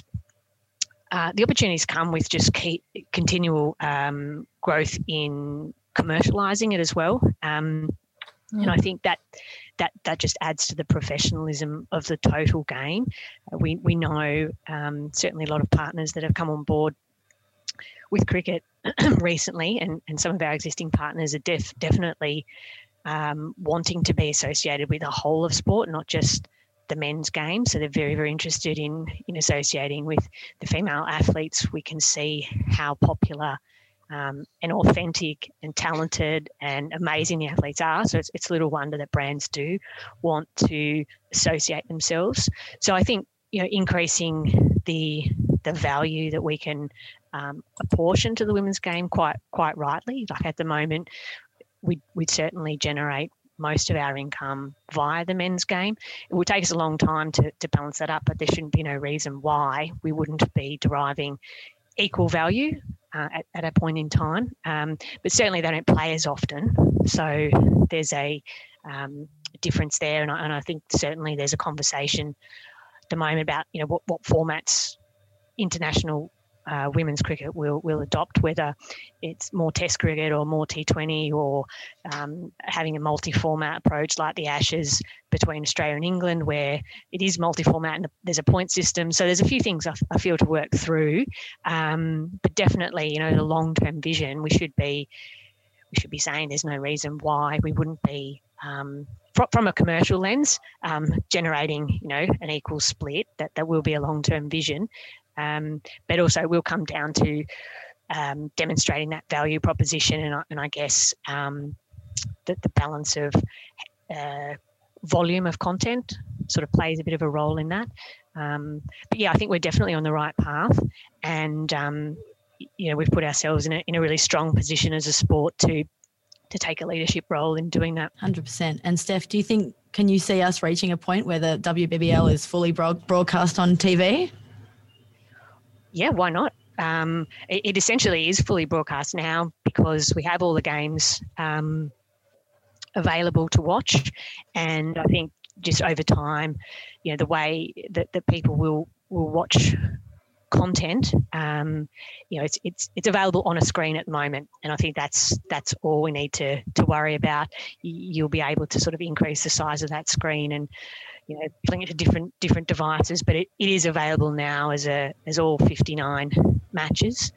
come with just continual growth in commercialising it as well. And I think that just adds to the professionalism of the total game. We know certainly a lot of partners that have come on board with cricket recently, and some of our existing partners are definitely wanting to be associated with the whole of sport, not just the men's game. So they're very, very interested in associating with the female athletes. We can see how popular and authentic and talented and amazing the athletes are. So it's little wonder that brands do want to associate themselves. So I think, increasing the value that we can apportion to the women's game quite rightly. Like at the moment, we'd certainly generate most of our income via the men's game. It will take us a long time to balance that up, but there shouldn't be no reason why we wouldn't be deriving equal value at a point in time. But certainly they don't play as often. So there's a difference there. And I think certainly there's a conversation at the moment about, what formats international women's cricket will adopt, whether it's more Test cricket or more T20 or having a multi-format approach like the Ashes between Australia and England, where it is multi-format and there's a point system. So there's a few things I feel to work through, but definitely, the long-term vision, we should be saying there's no reason why we wouldn't be from a commercial lens generating, an equal split. That will be a long-term vision. But also will come down to demonstrating that value proposition, and I guess that the balance of volume of content sort of plays a bit of a role in that. But yeah, I think we're definitely on the right path, and we've put ourselves in a really strong position as a sport to take a leadership role in doing that. 100%. And Steph, can you see us reaching a point where the WBBL is fully broadcast on TV? Yeah, why not? It essentially is fully broadcast now because we have all the games available to watch, and I think just over time, the way that people will watch content, it's available on a screen at the moment, and I think that's all we need to worry about. You'll be able to sort of increase the size of that screen and putting it to different devices, but it is available now as all 59 matches.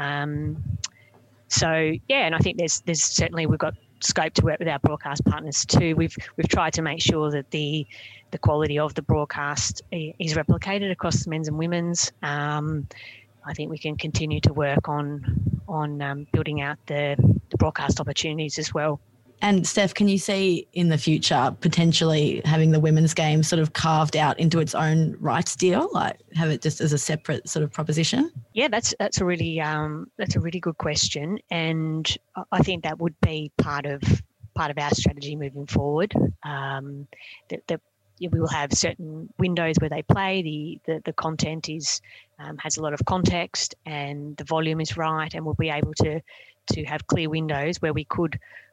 So yeah, and I think there's certainly we've got scope to work with our broadcast partners too. We've tried to make sure that the quality of the broadcast is replicated across the men's and women's. I think we can continue to work on building out the broadcast opportunities as well. And Steph, can you see in the future potentially having the women's game sort of carved out into its own rights deal, like have it just as a separate sort of proposition? Yeah, that's a really good question, and I think that would be part of our strategy moving forward. The we will have certain windows where they play. The content is has a lot of context and the volume is right, and we'll be able to have clear windows where we could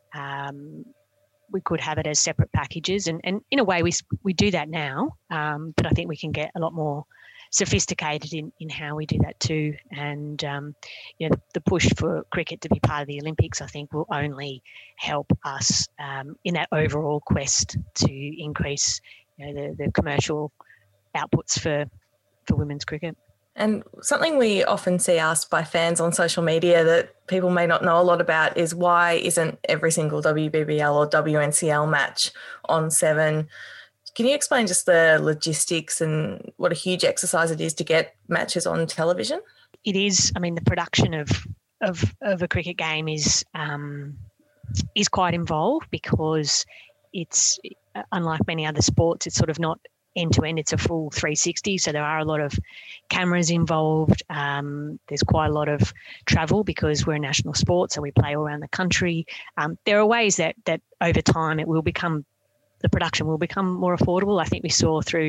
have it as separate packages. And in a way, we do that now, but I think we can get a lot more sophisticated in how we do that too. And the push for cricket to be part of the Olympics, I think, will only help us in that overall quest to increase the commercial outputs for women's cricket. And something we often see asked by fans on social media that people may not know a lot about is why isn't every single WBBL or WNCL match on Seven? Can you explain just the logistics and what a huge exercise it is to get matches on television? It is. I mean, the production of a cricket game is quite involved because it's unlike many other sports. It's sort of not end to end. It's a full 360. So there are a lot of cameras involved. There's quite a lot of travel because we're a national sport, so we play all around the country. There are ways that over time the production will become more affordable. I think we saw through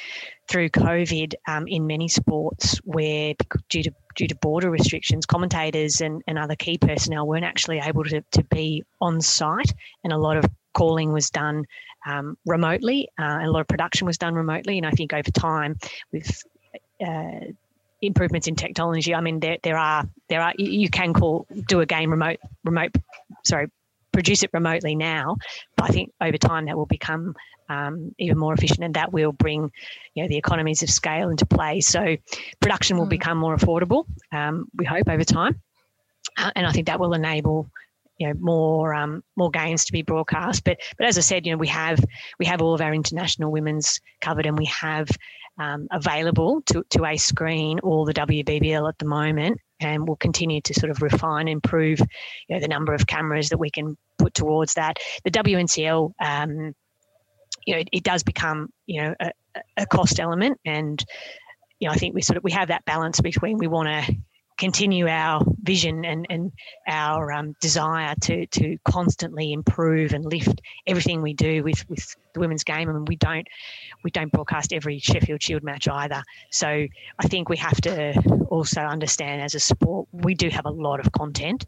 COVID in many sports where due to border restrictions, commentators and other key personnel weren't actually able to be on site, and a lot of calling was done remotely, and a lot of production was done remotely. And I think over time, with improvements in technology, I mean there are you can do a game produce it remotely now, but I think over time that will become even more efficient, and that will bring the economies of scale into play. So production will become more affordable, we hope, over time, and I think that will enable more games to be broadcast. But as I said, we have all of our international women's covered, and we have available to a screen all the WBBL at the moment, and we'll continue to sort of refine and improve the number of cameras that we can put towards that. The WNCL, it does become a cost element, and I think we have that balance between we want to continue our vision and our desire to constantly improve and lift everything we do with the women's game. I mean, we don't broadcast every Sheffield Shield match either. So I think we have to also understand, as a sport, we do have a lot of content,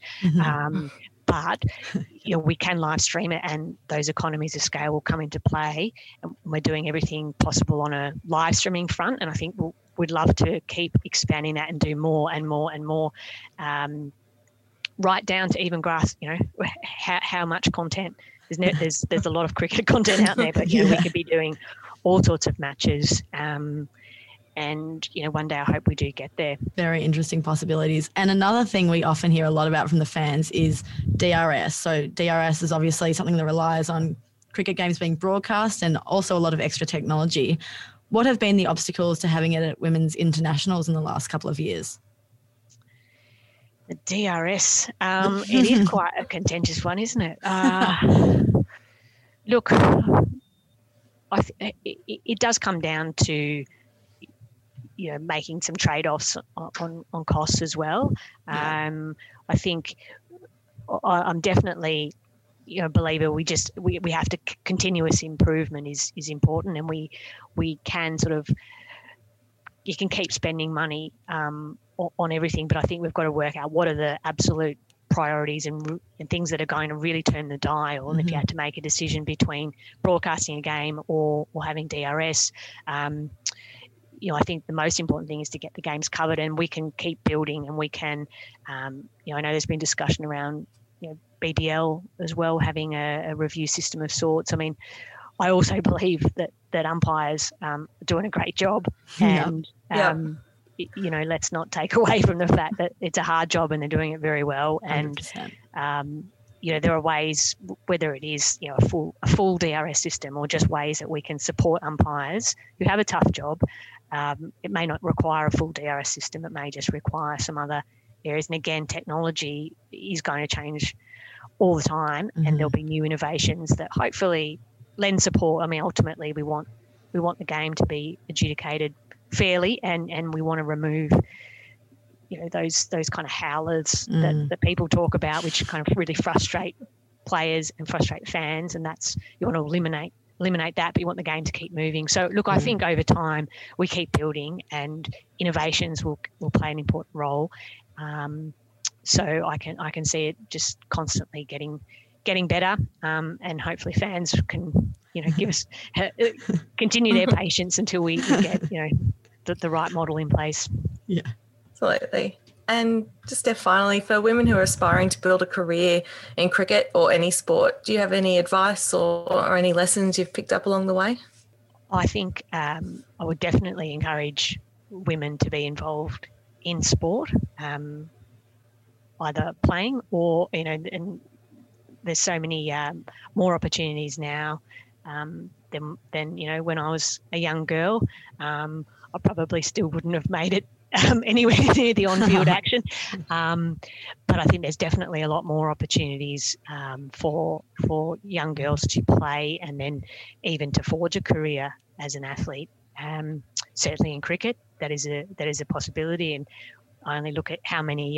but we can live stream it, and those economies of scale will come into play. And we're doing everything possible on a live streaming front, and I think we'd love to keep expanding that and do more and more and more, right down to even grasp, how much content. There's a lot of cricket content out there, but we could be doing all sorts of matches. And one day I hope we do get there. Very interesting possibilities. And another thing we often hear a lot about from the fans is DRS. So DRS is obviously something that relies on cricket games being broadcast and also a lot of extra technology. What have been the obstacles to having it at women's internationals in the last couple of years? The DRS, it is quite a contentious one, isn't it? Look, it does come down to making some trade-offs on costs as well. I think I'm definitely a believer. We have to continuous improvement is important, and we can you can keep spending money on everything, but I think we've got to work out what are the absolute priorities and things that are going to really turn the dial. And if you had to make a decision between broadcasting a game or having DRS, I think the most important thing is to get the games covered, and we can keep building, and we can, I know there's been discussion around, BBL as well, having a review system of sorts. I mean, I also believe that umpires are doing a great job, and, let's not take away from the fact that it's a hard job and they're doing it very well. 100%. And, there are ways, whether it is, a full DRS system or just ways that we can support umpires who have a tough job. It may not require a full DRS system. It may just require some other areas. And again, technology is going to change all the time, and there'll be new innovations that hopefully lend support. I mean, ultimately, we want the game to be adjudicated fairly, and we want to remove those kind of howlers that people talk about, which kind of really frustrate players and frustrate fans, and you want to eliminate eliminate that, but you want the game to keep moving. So, look, I think over time we keep building and innovations will play an important role. So I can see it just constantly getting better, and hopefully fans can, give us continue their patience until we get, the right model in place. Yeah, absolutely. And just Steph, finally, for women who are aspiring to build a career in cricket or any sport, do you have any advice or any lessons you've picked up along the way? I think I would definitely encourage women to be involved in sport, either playing or, and there's so many more opportunities now than when I was a young girl. I probably still wouldn't have made it anywhere near the on-field action. But I think there's definitely a lot more opportunities for young girls to play and then even to forge a career as an athlete. Certainly in cricket, that is a possibility. And I only look at how many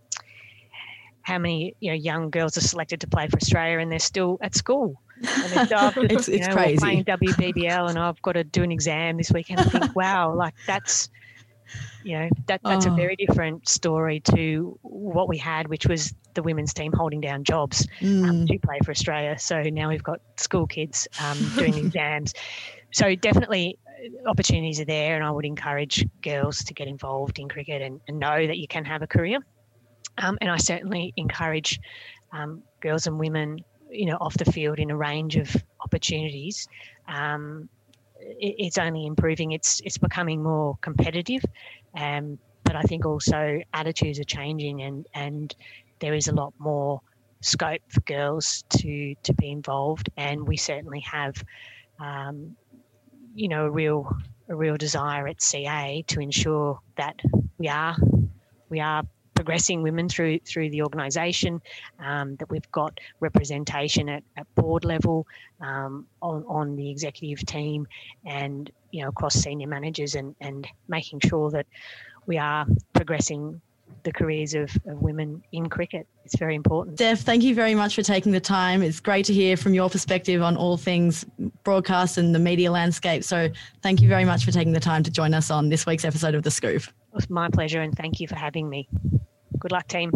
young girls are selected to play for Australia and they're still at school. And they're still it's crazy. Playing WBBL and I've got to do an exam this weekend. I think, wow, like that's a very different story to what we had, which was the women's team holding down jobs to play for Australia. So now we've got school kids doing exams. So definitely opportunities are there, and I would encourage girls to get involved in cricket and know that you can have a career. And I certainly encourage girls and women, off the field in a range of opportunities. It's only improving. It's becoming more competitive, but I think also attitudes are changing, and there is a lot more scope for girls to be involved. And we certainly have, a real desire at CA to ensure that we are progressing women through the organisation, that we've got representation at board level, on the executive team, and across senior managers, and making sure that we are progressing the careers of women in cricket. It's very important. Steph, thank you very much for taking the time. It's great to hear from your perspective on all things broadcast and the media landscape. So thank you very much for taking the time to join us on this week's episode of The Scoop. It was my pleasure, and thank you for having me. Good luck, team.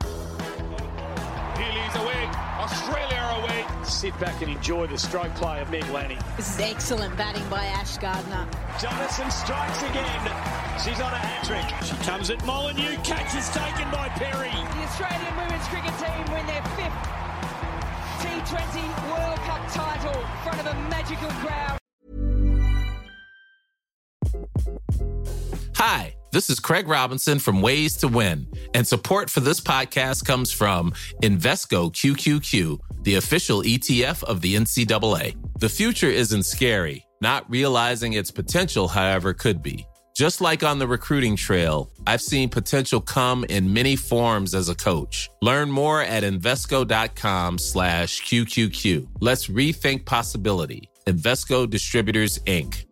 Healy's away. Australia away. Sit back and enjoy the stroke play of Meg Lanning. This is excellent batting by Ash Gardner. Jonathan strikes again. She's on a hat-trick. She comes at Molyneux. Catch is taken by Perry. The Australian women's cricket team win their 5th T20 World Cup title in front of a magical crowd. Hi, this is Craig Robinson from Ways to Win, and support for this podcast comes from Invesco QQQ, the official ETF of the NCAA. The future isn't scary. Not realizing its potential, however, could be. Just like on the recruiting trail, I've seen potential come in many forms as a coach. Learn more at Invesco.com/QQQ. Let's rethink possibility. Invesco Distributors, Inc.